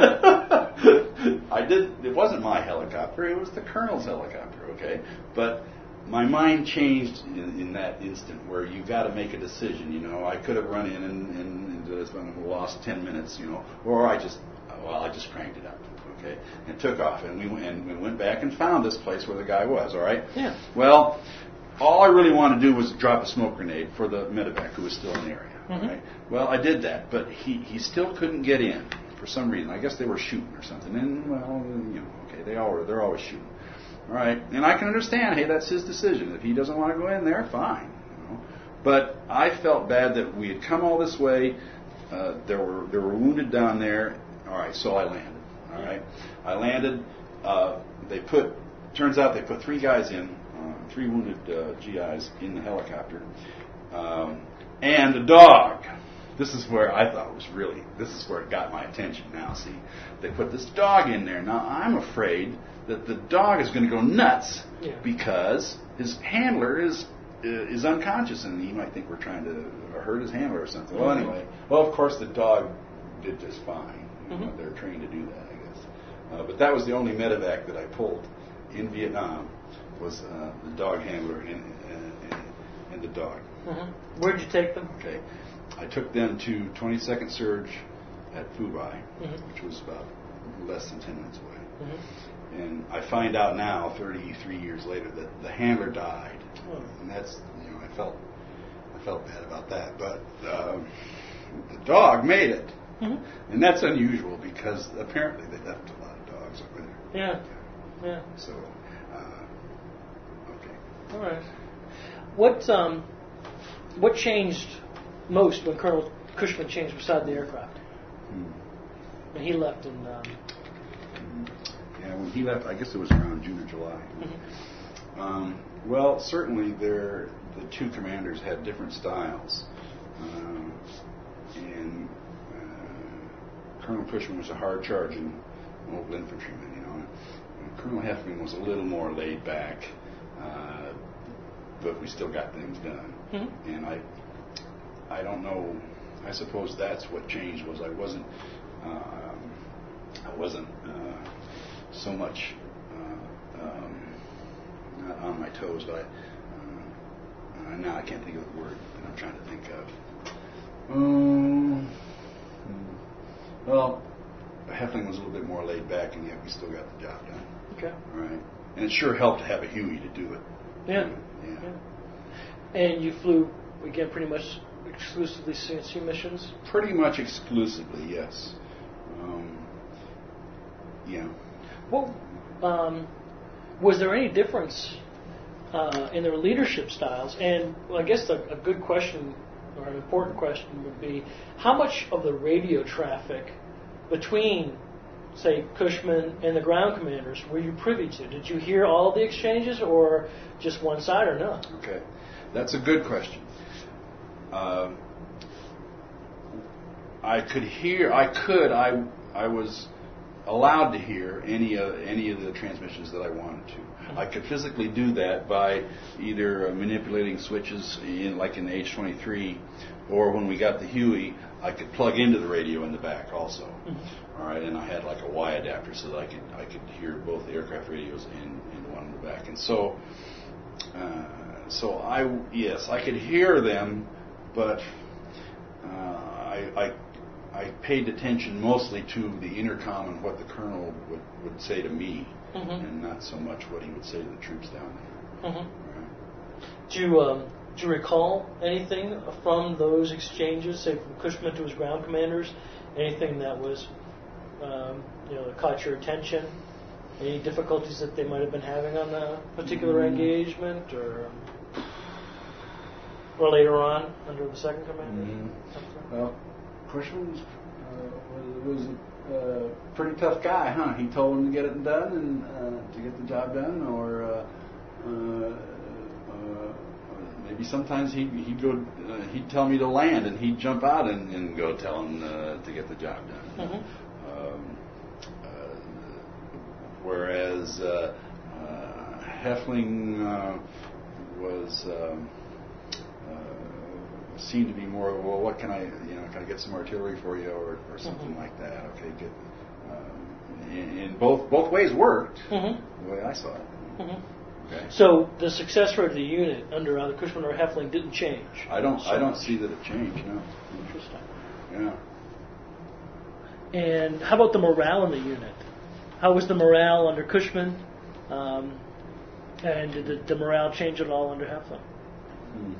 I did. It wasn't my helicopter. It was the colonel's helicopter. Okay, but my mind changed in, in that instant where you got to make a decision. You know, I could have run in and, and, and lost ten minutes. You know, or I just well, I just cranked it up. Okay, and took off, and we went, and we went back and found this place where the guy was. All right. Yeah. Well, all I really wanted to do was drop a smoke grenade for the medevac who was still in the area. Mm-hmm. Right? Well, I did that, but he, he still couldn't get in for some reason. I guess they were shooting or something. And well, you know, okay, they all were, they're always shooting. All right, and I can understand. Hey, that's his decision. If he doesn't want to go in there, fine. You know? But I felt bad that we had come all this way. Uh, there were there were wounded down there. All right, so I landed. All right, I landed. Uh, they put. Turns out they put three guys in, uh, three wounded uh, G Is in the helicopter. Um, And a dog. This is where I thought it was really, this is where it got my attention now. See, they put this dog in there. Now, I'm afraid that the dog is going to go nuts yeah. because his handler is uh, is unconscious, and he might think we're trying to hurt his handler or something. Mm-hmm. Well, anyway, well, of course, the dog did just fine. You know, mm-hmm. They're trained to do that, I guess. Uh, but that was the only medevac that I pulled in Vietnam was uh, the dog handler and, and, and the dog. Mm-hmm. Where'd you take them? Okay, I took them to twenty-second Surge at Phu Bai, mm-hmm. which was about less than ten minutes away. Mm-hmm. And I find out now, thirty-three years later, that the handler died, oh. and that's you know I felt I felt bad about that, but um, the dog made it, mm-hmm. and that's unusual because apparently they left a lot of dogs over there. Yeah, yeah. So, uh, okay. All right. What um. What changed most when Colonel Cushman changed beside the aircraft? Hmm. And he left in. Um, yeah, when he left, I guess it was around June or July. Mm-hmm. Um, well, certainly, there the two commanders had different styles, uh, and uh, Colonel Cushman was a hard-charging old infantryman, you know. And Colonel Heffling was a little more laid back, uh, but we still got things done. Mm-hmm. And I, I don't know. I suppose that's what changed. Was I wasn't, um, I wasn't uh, so much uh, um, not on my toes, but I, uh, now I can't think of the word that I'm trying to think of. Um, well, Heffling was a little bit more laid back, and yet we still got the job done. Okay. All right. And it sure helped to have a Huey to do it. Yeah. Yeah. yeah. And you flew, again, pretty much exclusively C N C missions? Pretty much exclusively, yes. Um, yeah. Well, um, was there any difference uh, in their leadership styles? And well, I guess a, a good question, or an important question, would be how much of the radio traffic between, say, Cushman and the ground commanders were you privy to? Did you hear all of the exchanges, or just one side, or none? Okay, that's a good question. Uh, I could hear. I could. I. I was allowed to hear any of any of the transmissions that I wanted to. Mm-hmm. I could physically do that by either uh, manipulating switches, in, like in the H twenty-three, or when we got the Huey, I could plug into the radio in the back also. Mm-hmm. All right, and I had like a Y adapter so that I could I could hear both the aircraft radios and, and one in the back. And so, uh, so I yes, I could hear them. But uh, I, I I paid attention mostly to the intercom and what the colonel would, would say to me, mm-hmm. and not so much what he would say to the troops down there. Mm-hmm. Right. Do you um, do you recall anything from those exchanges, say from Cushman to his ground commanders? Anything that was um, you know that caught your attention? Any difficulties that they might have been having on the particular mm-hmm. engagement, or? Or later on, under the second commander? Mm-hmm. Well, Cushman was, uh, was, was a uh, pretty tough guy, huh? He told him to get it done and uh, to get the job done, or uh, uh, uh, maybe sometimes he'd, he'd go, uh, he'd tell me to land, and he'd jump out and, and go tell him uh, to get the job done. Mm-hmm. Um, uh, whereas uh, uh, Heffling uh, was. Um, Uh, seemed to be more, well, what can I, you know, can I get some artillery for you, or, or something mm-hmm. like that? Okay, good. Um, and, and both both ways worked, mm-hmm. the way I saw it. Mm-hmm. Okay. So the success rate of the unit under either Cushman or Heffling didn't change. I don't, so I don't see that it changed. No. Interesting. Yeah. And how about the morale in the unit? How was the morale under Cushman? Um, and did the, the morale change at all under Heffling? Hmm.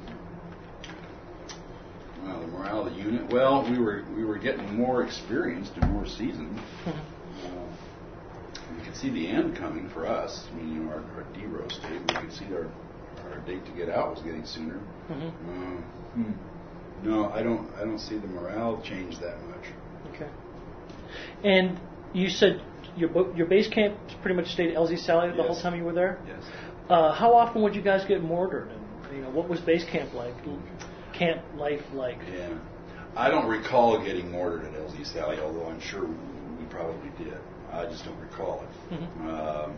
Well, the morale of the unit. Well, we were we were getting more experienced and more seasoned. Mm-hmm. Uh, we could see the end coming for us. I mean, you know, our, our D-Rose date. We could see our our date to get out was getting sooner. Mm-hmm. Uh, hmm. No, I don't. I don't see the morale change that much. Okay. And you said your your base camp pretty much stayed at L Z Sally the yes. whole time you were there. Yes. Uh, how often would you guys get mortared? And you know, what was base camp like? Camp life like? Yeah, I don't recall getting mortared at L Z Sally, although I'm sure we probably did. I just don't recall it. Mm-hmm. Um,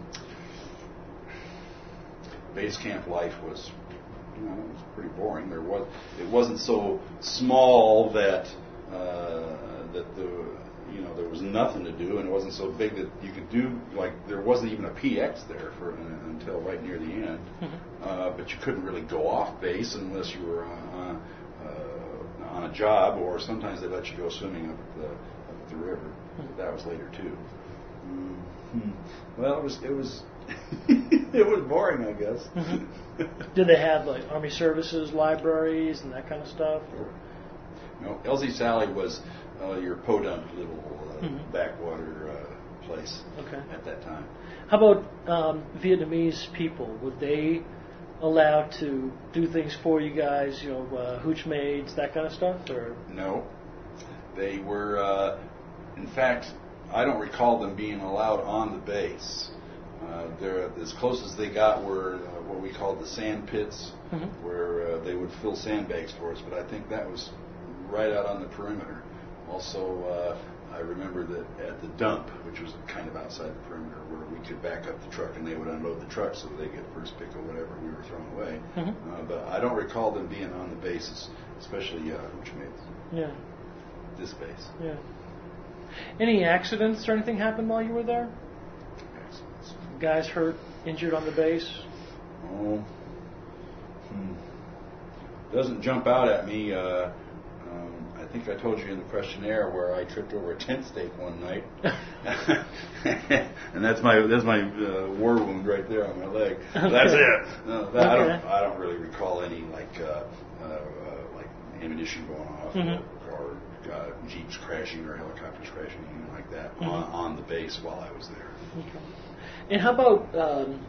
base camp life was, you know, it was pretty boring. There was, it wasn't so small that uh, that the, you know, there was nothing to do, and it wasn't so big that you could do, like, there wasn't even a P X there for uh, until right near the end. Mm-hmm. Uh, but you couldn't really go off base unless you were on, uh, on a job, or sometimes they let you go swimming up at the, up at the river. Mm-hmm. That was later too. Mm-hmm. Well, it was it was it was boring, I guess. Mm-hmm. Did they have like Army Services libraries and that kind of stuff? Or? No, L Z Sally was uh, your podunk little uh, mm-hmm. backwater uh, place okay. at that time. How about um, Vietnamese people? Would they allowed to do things for you guys, you know, uh, hooch maids, that kind of stuff? Or no, they were uh, In fact, I don't recall them being allowed on the base. Uh, they're, as close as they got were uh, what we called the sand pits, mm-hmm. where uh, they would fill sandbags for us, but I think that was right out on the perimeter. Also, uh, I remember that at the dump, which was kind of outside the perimeter, where we could back up the truck and they would unload the truck so they get first pick of whatever we were throwing away. Mm-hmm. Uh, but I don't recall them being on the bases, especially uh, which made yeah. this base. Yeah. Any accidents or anything happen while you were there? Accidents. Guys hurt, injured on the base? Oh, hmm. Doesn't jump out at me. Uh, I think I told you in the questionnaire where I tripped over a tent stake one night, and that's my that's my uh, war wound right there on my leg. Okay. That's it. No, that, okay. I don't I don't really recall any like uh, uh, like ammunition going off mm-hmm. or, or uh, jeeps crashing or helicopters crashing, anything like that mm-hmm. on, on the base while I was there. Okay. And how about um,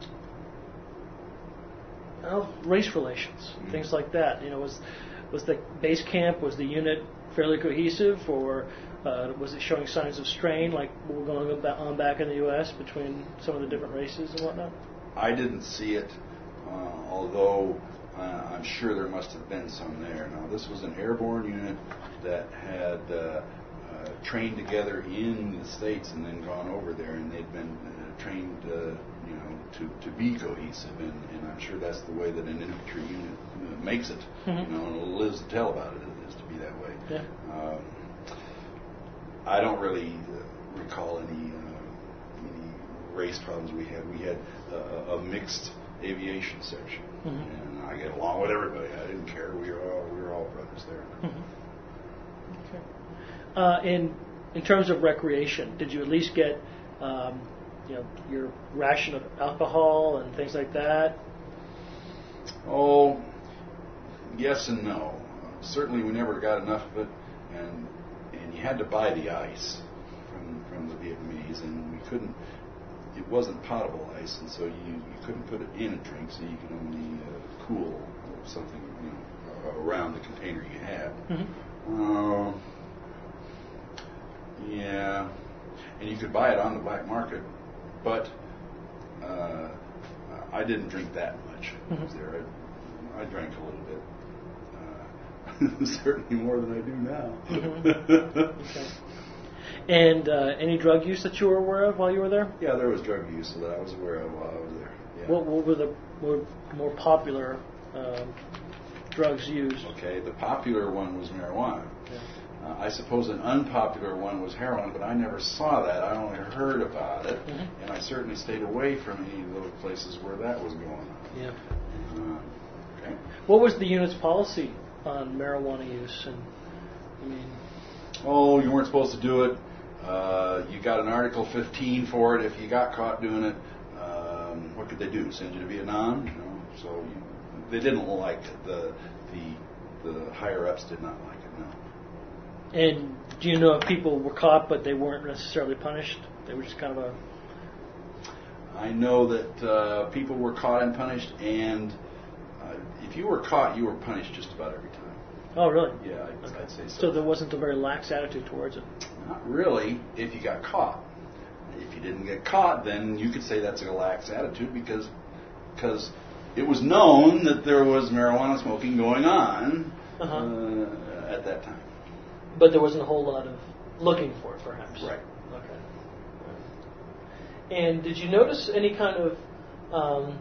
well, race relations, mm-hmm. things like that? You know, was Was the base camp, was the unit fairly cohesive, or uh, was it showing signs of strain, like we're going on back in the U S between some of the different races and whatnot? I didn't see it, uh, although uh, I'm sure there must have been some there. Now, this was an airborne unit that had uh, uh, trained together in the States and then gone over there, and they'd been uh, trained, uh, you know, to, to be cohesive, and, and I'm sure that's the way that an infantry unit uh, makes it, mm-hmm. you know, and lives to tell about it, is to be that way. Yeah. Um, I don't really uh, recall any, uh, any race problems we had. We had uh, a mixed aviation section, mm-hmm. and I get along with everybody. I didn't care. We were all, we were all brothers there. Mm-hmm. Okay. Uh, in in terms of recreation, did you at least get um, you know, your ration of alcohol and things like that? Oh, yes and no. Uh, certainly, we never got enough of it, and and you had to buy the ice from from the Vietnamese, and we couldn't. It wasn't potable ice, and so you, you couldn't put it in a drink, so you could only uh, cool something, you know, around the container you had. Mm-hmm. Uh, yeah, and you could buy it on the black market. But uh, I didn't drink that much. Mm-hmm. There, I, I drank a little bit, uh, certainly more than I do now. Mm-hmm. Okay. And uh, any drug use that you were aware of while you were there? Yeah, there was drug use that I was aware of while I was there. Yeah. What, what were the were more popular um, drugs used? Okay, the popular one was marijuana. Yeah. Uh, I suppose an unpopular one was heroin, but I never saw that. I only heard about it, mm-hmm. and I certainly stayed away from any of those places where that was going on. Yeah. Uh, okay. What was the unit's policy on marijuana use? And I mean, oh, you weren't supposed to do it. Uh, you got an Article fifteen for it. If you got caught doing it, um, what could they do? Send you to Vietnam? You know? So you, they didn't like it. The the the higher ups did not like it. No. And do you know if people were caught but they weren't necessarily punished? They were just kind of a... I know that uh, people were caught and punished, and uh, if you were caught, you were punished just about every time. Oh, really? Yeah, I'd, okay. I'd say so. So there wasn't a very lax attitude towards it? Not really, if you got caught. If you didn't get caught, then you could say that's a lax attitude because because it was known that there was marijuana smoking going on uh-huh. uh, at that time. But there wasn't a whole lot of looking for it, perhaps. Right. Okay. And did you notice any kind of, um,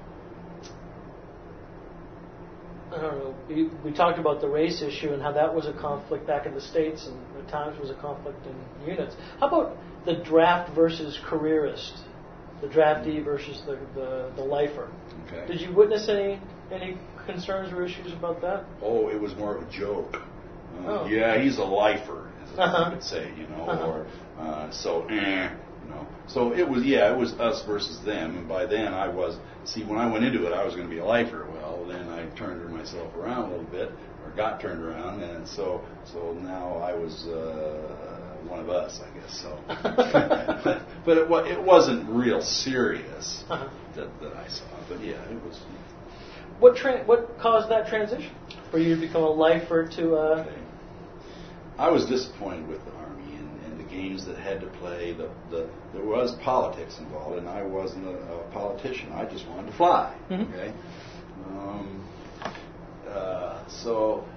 I don't know, we, we talked about the race issue and how that was a conflict back in the States and at times was a conflict in units. How about the draft versus careerist? The draftee versus the, the, the lifer? Okay. Did you witness any any concerns or issues about that? Oh, it was more of a joke. Uh, oh. Yeah, he's a lifer, as uh-huh. I would say, you know, uh-huh. or uh, so, eh, you know. So it was, yeah, it was us versus them, and by then I was, see, when I went into it, I was going to be a lifer. Well, then I turned myself around a little bit, or got turned around, and so so now I was uh, one of us, I guess. So, but, but it, it wasn't real serious uh-huh. that, that I saw. But yeah, it was. What tra- what caused that transition for you to become a lifer to? Uh... Okay. I was disappointed with the Army and, and the games that had to play. The, the there was politics involved, and I wasn't a, a politician. I just wanted to fly. Mm-hmm. Okay, um, uh, so.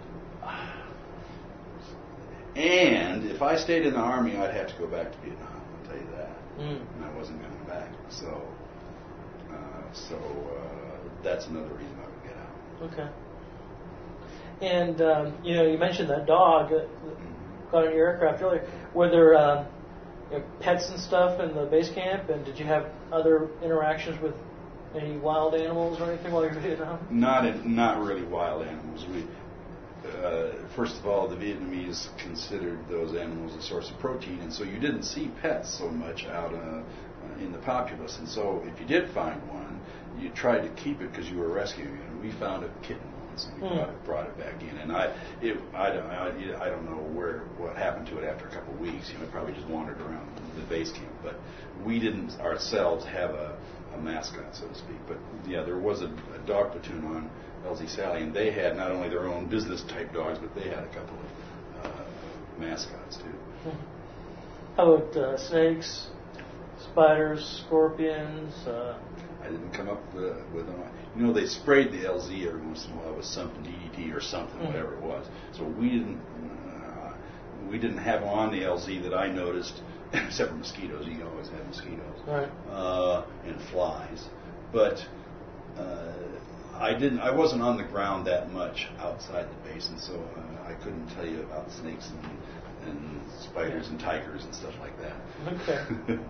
And if I stayed in the Army, I'd have to go back to Vietnam. I'll tell you that. Mm. And I wasn't going back. So, uh, so uh, that's another reason I would get out. Okay. And um, you know, you mentioned that dog that got on your aircraft earlier. Were there um, you know, pets and stuff in the base camp? And did you have other interactions with any wild animals or anything while you were in Vietnam? Not in, not really wild animals. We. Uh, first of all, the Vietnamese considered those animals a source of protein, and so you didn't see pets so much out uh, in the populace. And so, if you did find one, you tried to keep it because you were rescuing it. And we found a kitten once, and we mm. brought, it, brought it back in. And I, it, I don't, I, I don't know where what happened to it after a couple of weeks. You know, it probably just wandered around the base camp. But we didn't ourselves have a, a mascot, so to speak. But yeah, there was a, a dog platoon on L Z Sally, and they had not only their own business-type dogs, but they had a couple of uh, mascots, too. How about uh, snakes, spiders, scorpions? Uh... I didn't come up with, with them. You know, they sprayed the L Z every once in a while with something, D D T or something, mm-hmm. whatever it was. So we didn't uh, we didn't have on the L Z that I noticed, except for mosquitoes. You always have mosquitoes. Right. Uh, and flies. But... Uh, I didn't. I wasn't on the ground that much outside the base, and so uh, I couldn't tell you about snakes and, and spiders yeah. and tigers and stuff like that. Okay.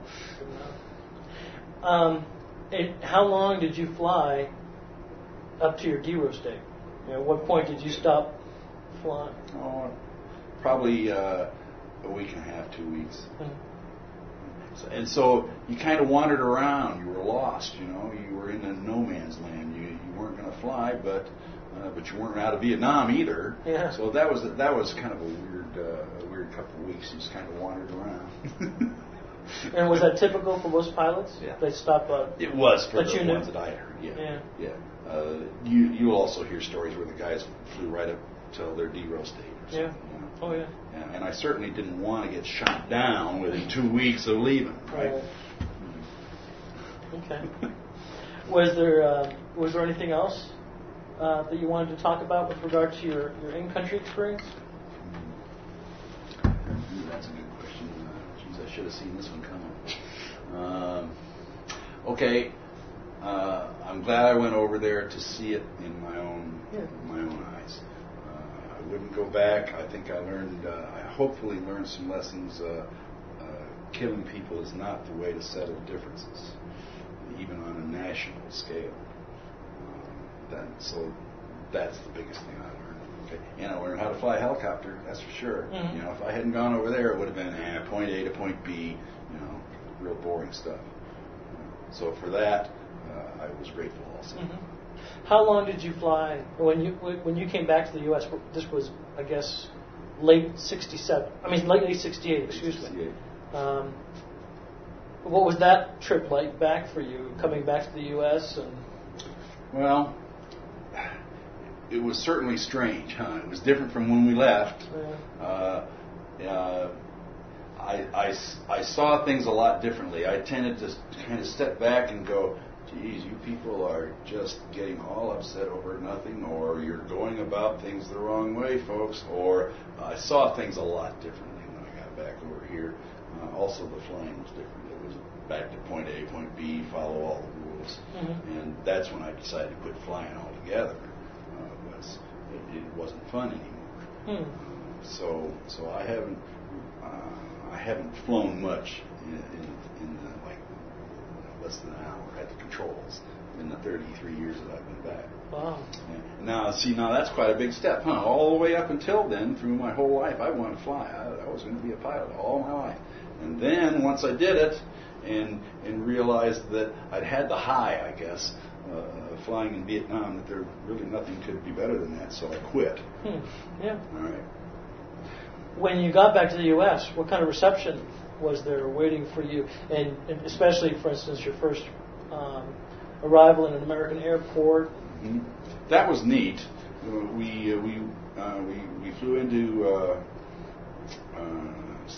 um, it, how long did you fly up to your D R O state? You know, at what point did you stop flying? Oh, probably uh, a week and a half, two weeks. Mm-hmm. So, and so you kind of wandered around. You were lost. You know, you were in a no man's land. You you weren't going to fly, but uh, but you weren't out of Vietnam either. Yeah. So that was that was kind of a weird uh, a weird couple of weeks. You just kind of wandered around. And was that typical for most pilots? Yeah. They stop. Uh, it was for the knew. ones that I heard. Yeah. Yeah. yeah. Uh, you you'll also hear stories where the guys flew right up till their D R O state. Or yeah. You know? Oh yeah. And, and I certainly didn't want to get shot down within two weeks of leaving. Right. right. Okay. Was there uh, was there anything else uh, that you wanted to talk about with regard to your, your in-country experience? Ooh, that's a good question. Uh, geez, I should have seen this one coming. Um, okay, uh, I'm glad I went over there to see it in my own yeah. my own eyes. Uh, I wouldn't go back. I think I learned. Uh, I hopefully learned some lessons. Uh, uh, killing people is not the way to settle differences, even on a national scale. Um, that, so that's the biggest thing I learned. Okay. And I learned how to fly a helicopter, that's for sure. Mm-hmm. You know, if I hadn't gone over there, it would have been eh, point A to point B, you know, real boring stuff. So for that, uh, I was grateful also. Mm-hmm. How long did you fly when you when you came back to the U S? This was, I guess, late sixty-seven. I mean, late sixty-eight. Excuse me. Um, what was that trip like back for you, coming back to the U S? And well, it was certainly strange, huh? It was different from when we left. Yeah. Uh, uh, I, I, I saw things a lot differently. I tended to kind of step back and go, geez, you people are just getting all upset over nothing, or you're going about things the wrong way, folks. Or uh, I saw things a lot differently when I got back over here. Uh, also, the flying was different. It was back to point A, point B, follow all the rules. Mm-hmm. And that's when I decided to quit flying altogether. Uh, was it, it wasn't fun anymore. Mm. So, so I haven't, uh, I haven't flown much in, in, in the, like less than an hour at the controls in the thirty-three years that I've been back. Wow. And now, see, now that's quite a big step, huh? All the way up until then, through my whole life, I wanted to fly. I, I was going to be a pilot all my life. And then once I did it, and and realized that I'd had the high, I guess, uh, flying in Vietnam, that there really nothing could be better than that, so I quit. Hmm. Yeah. All right. When you got back to the U S, what kind of reception was there waiting for you? And, and especially, for instance, your first um, arrival in an American airport. Mm-hmm. That was neat. Uh, we uh, we uh, we we flew into uh, uh,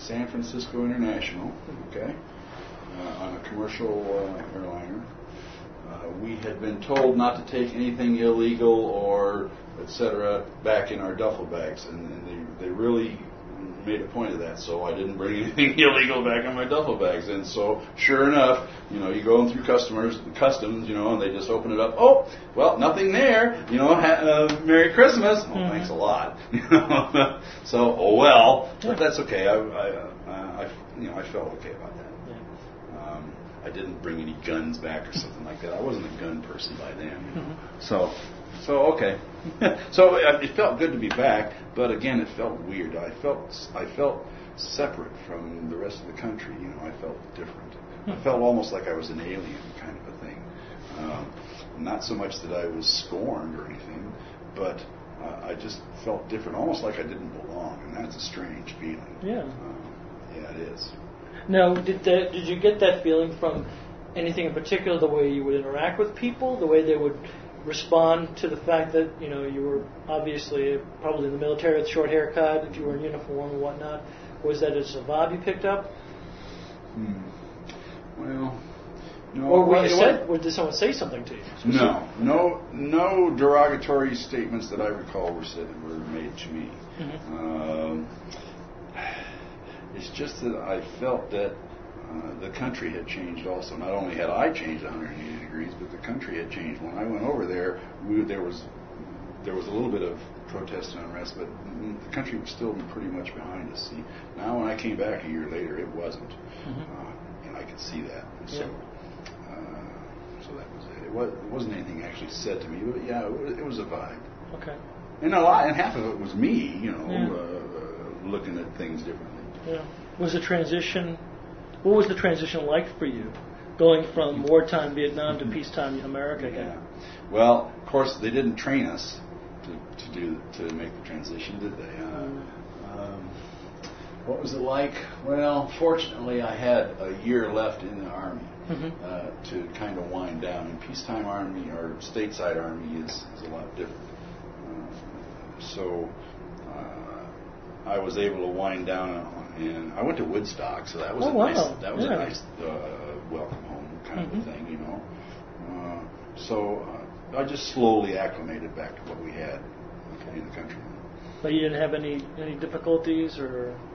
San Francisco International, okay, uh, on a commercial uh, airliner. Uh, we had been told not to take anything illegal or et cetera back in our duffel bags, and, and they, they really made a point of that, so I didn't bring anything illegal back in my duffel bags. And so, sure enough, you know, you go through customers, customs, you know, and they just open it up. Oh, well, nothing there. You know, ha- uh, Merry Christmas. Oh, mm-hmm. Thanks a lot. You know, so oh well, but that's okay. I, I, I, you know, I felt okay about that. Yeah. Um, I didn't bring any guns back or something like that. I wasn't a gun person by then. You know, mm-hmm. so. So okay, so it felt good to be back, but again, it felt weird. I felt I felt separate from the rest of the country. You know, I felt different. I felt almost like I was an alien, kind of a thing. Um, not so much that I was scorned or anything, but uh, I just felt different, almost like I didn't belong, and that's a strange feeling. Yeah. Um, yeah, it is. Now, did that, did you get that feeling from anything in particular? The way you would interact with people, the way they would respond to the fact that, you know, you were obviously probably in the military with short haircut, if you were in uniform and whatnot? Was that just a vibe you picked up? Hmm. Well, no. Or were well, you said, or did someone say something to you? No, no, no derogatory statements that I recall were said were made to me. Mm-hmm. Um, it's just that I felt that Uh, the country had changed also. Not only had I changed one hundred eighty degrees, but the country had changed. When I went over there, we, there was there was a little bit of protest and unrest, but the country was still pretty much behind us. See, now when I came back a year later, it wasn't, mm-hmm. uh, and I could see that. And so, yeah. uh, so that was it. It, was, it wasn't anything actually said to me, but yeah, it was, it was a vibe. Okay. And a lot, and half of it was me, you know, yeah. uh, uh, looking at things differently. Yeah. Was the transition? What was the transition like for you, going from wartime Vietnam to peacetime America again? Yeah. Well, of course, they didn't train us to, to do to make the transition, did they? Uh, mm. um, what was it like? Well, fortunately, I had a year left in the Army mm-hmm. uh, to kind of wind down. And peacetime Army or stateside Army is, is a lot different. Uh, so uh, I was able to wind down on And I went to Woodstock, so that was oh, a nice wow. that was yeah. a nice uh, welcome home kind mm-hmm. of a thing, you know. Uh, so uh, I just slowly acclimated back to what we had okay. in the country. But you didn't have any any difficulties, or?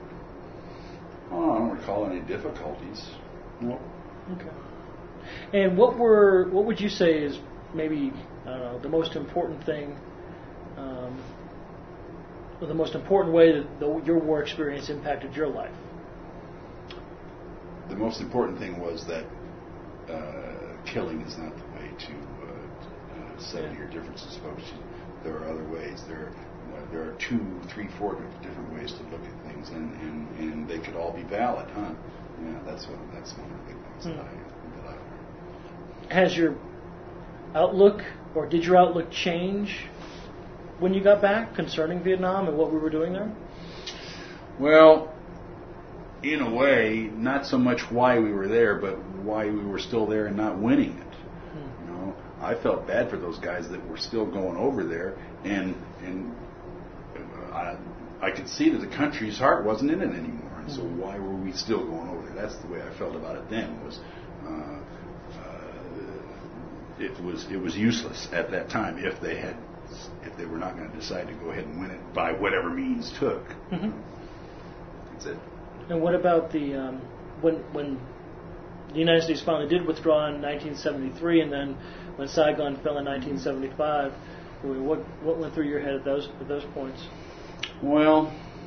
Oh, I don't recall any difficulties. No. Okay. And what were what would you say is maybe I don't know the most important thing? Um, the most important way that the, your war experience impacted your life? The most important thing was that uh, killing is not the way to uh, uh, settle yeah. your differences, folks. There are other ways. There, uh, there are two, three, four different ways to look at things, and, and, and they could all be valid, huh? Yeah, that's what that's one of the big things mm. that I that I learned. Has your outlook, or did your outlook change when you got back concerning Vietnam and what we were doing there? Well, in a way, not so much why we were there, but why we were still there and not winning it. Hmm. You know, I felt bad for those guys that were still going over there, and and I, I could see that the country's heart wasn't in it anymore. And hmm. so why were we still going over there? That's the way I felt about it then. Was uh, uh, it was it was useless at that time if they had. If they were not going to decide to go ahead and win it by whatever means took. Mm-hmm. That's it. And what about the um, when when the United States finally did withdraw in nineteen seventy-three, and then when Saigon fell in nineteen seventy-five? What what went through your head at those at those points? Well,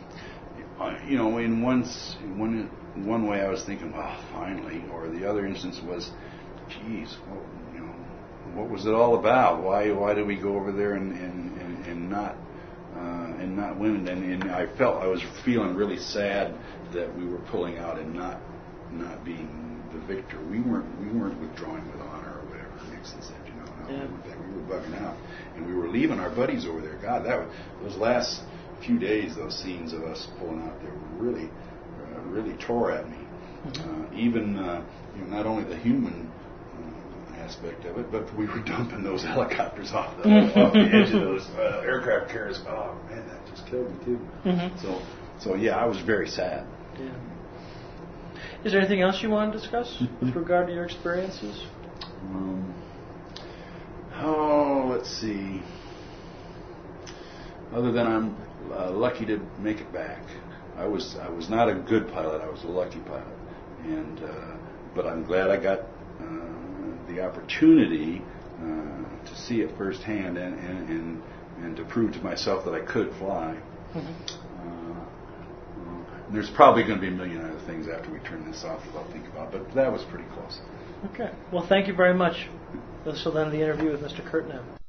you know, in one one one way I was thinking, well, finally, or the other instance was, geez, well, you know. What was it all about? Why why did we go over there and and, and, and not uh, and not win? And, and I felt I was feeling really sad that we were pulling out and not not being the victor. We weren't we weren't withdrawing with honor or whatever Nixon said. You know, no, yeah. we were bugging out, and we were leaving our buddies over there. God, that was, those last few days, those scenes of us pulling out there really uh, really tore at me. Mm-hmm. Uh, even uh, you know, not only the human aspect of it, but we were dumping those helicopters off the, off the edge of those uh, aircraft carriers. Oh man, that just killed me too. Mm-hmm. So, so yeah, I was very sad. Yeah. Is there anything else you want to discuss with regard to your experiences? Um, oh, let's see. Other than I'm uh, lucky to make it back. I was I was not a good pilot. I was a lucky pilot, and uh, but I'm glad I got uh, the opportunity uh, to see it firsthand and, and and and to prove to myself that I could fly. Mm-hmm. There's probably going to be a million other things after we turn this off that I'll think about, but that was pretty close. Okay. Well, thank you very much. This will end the interview with Mister Kurt Knapp.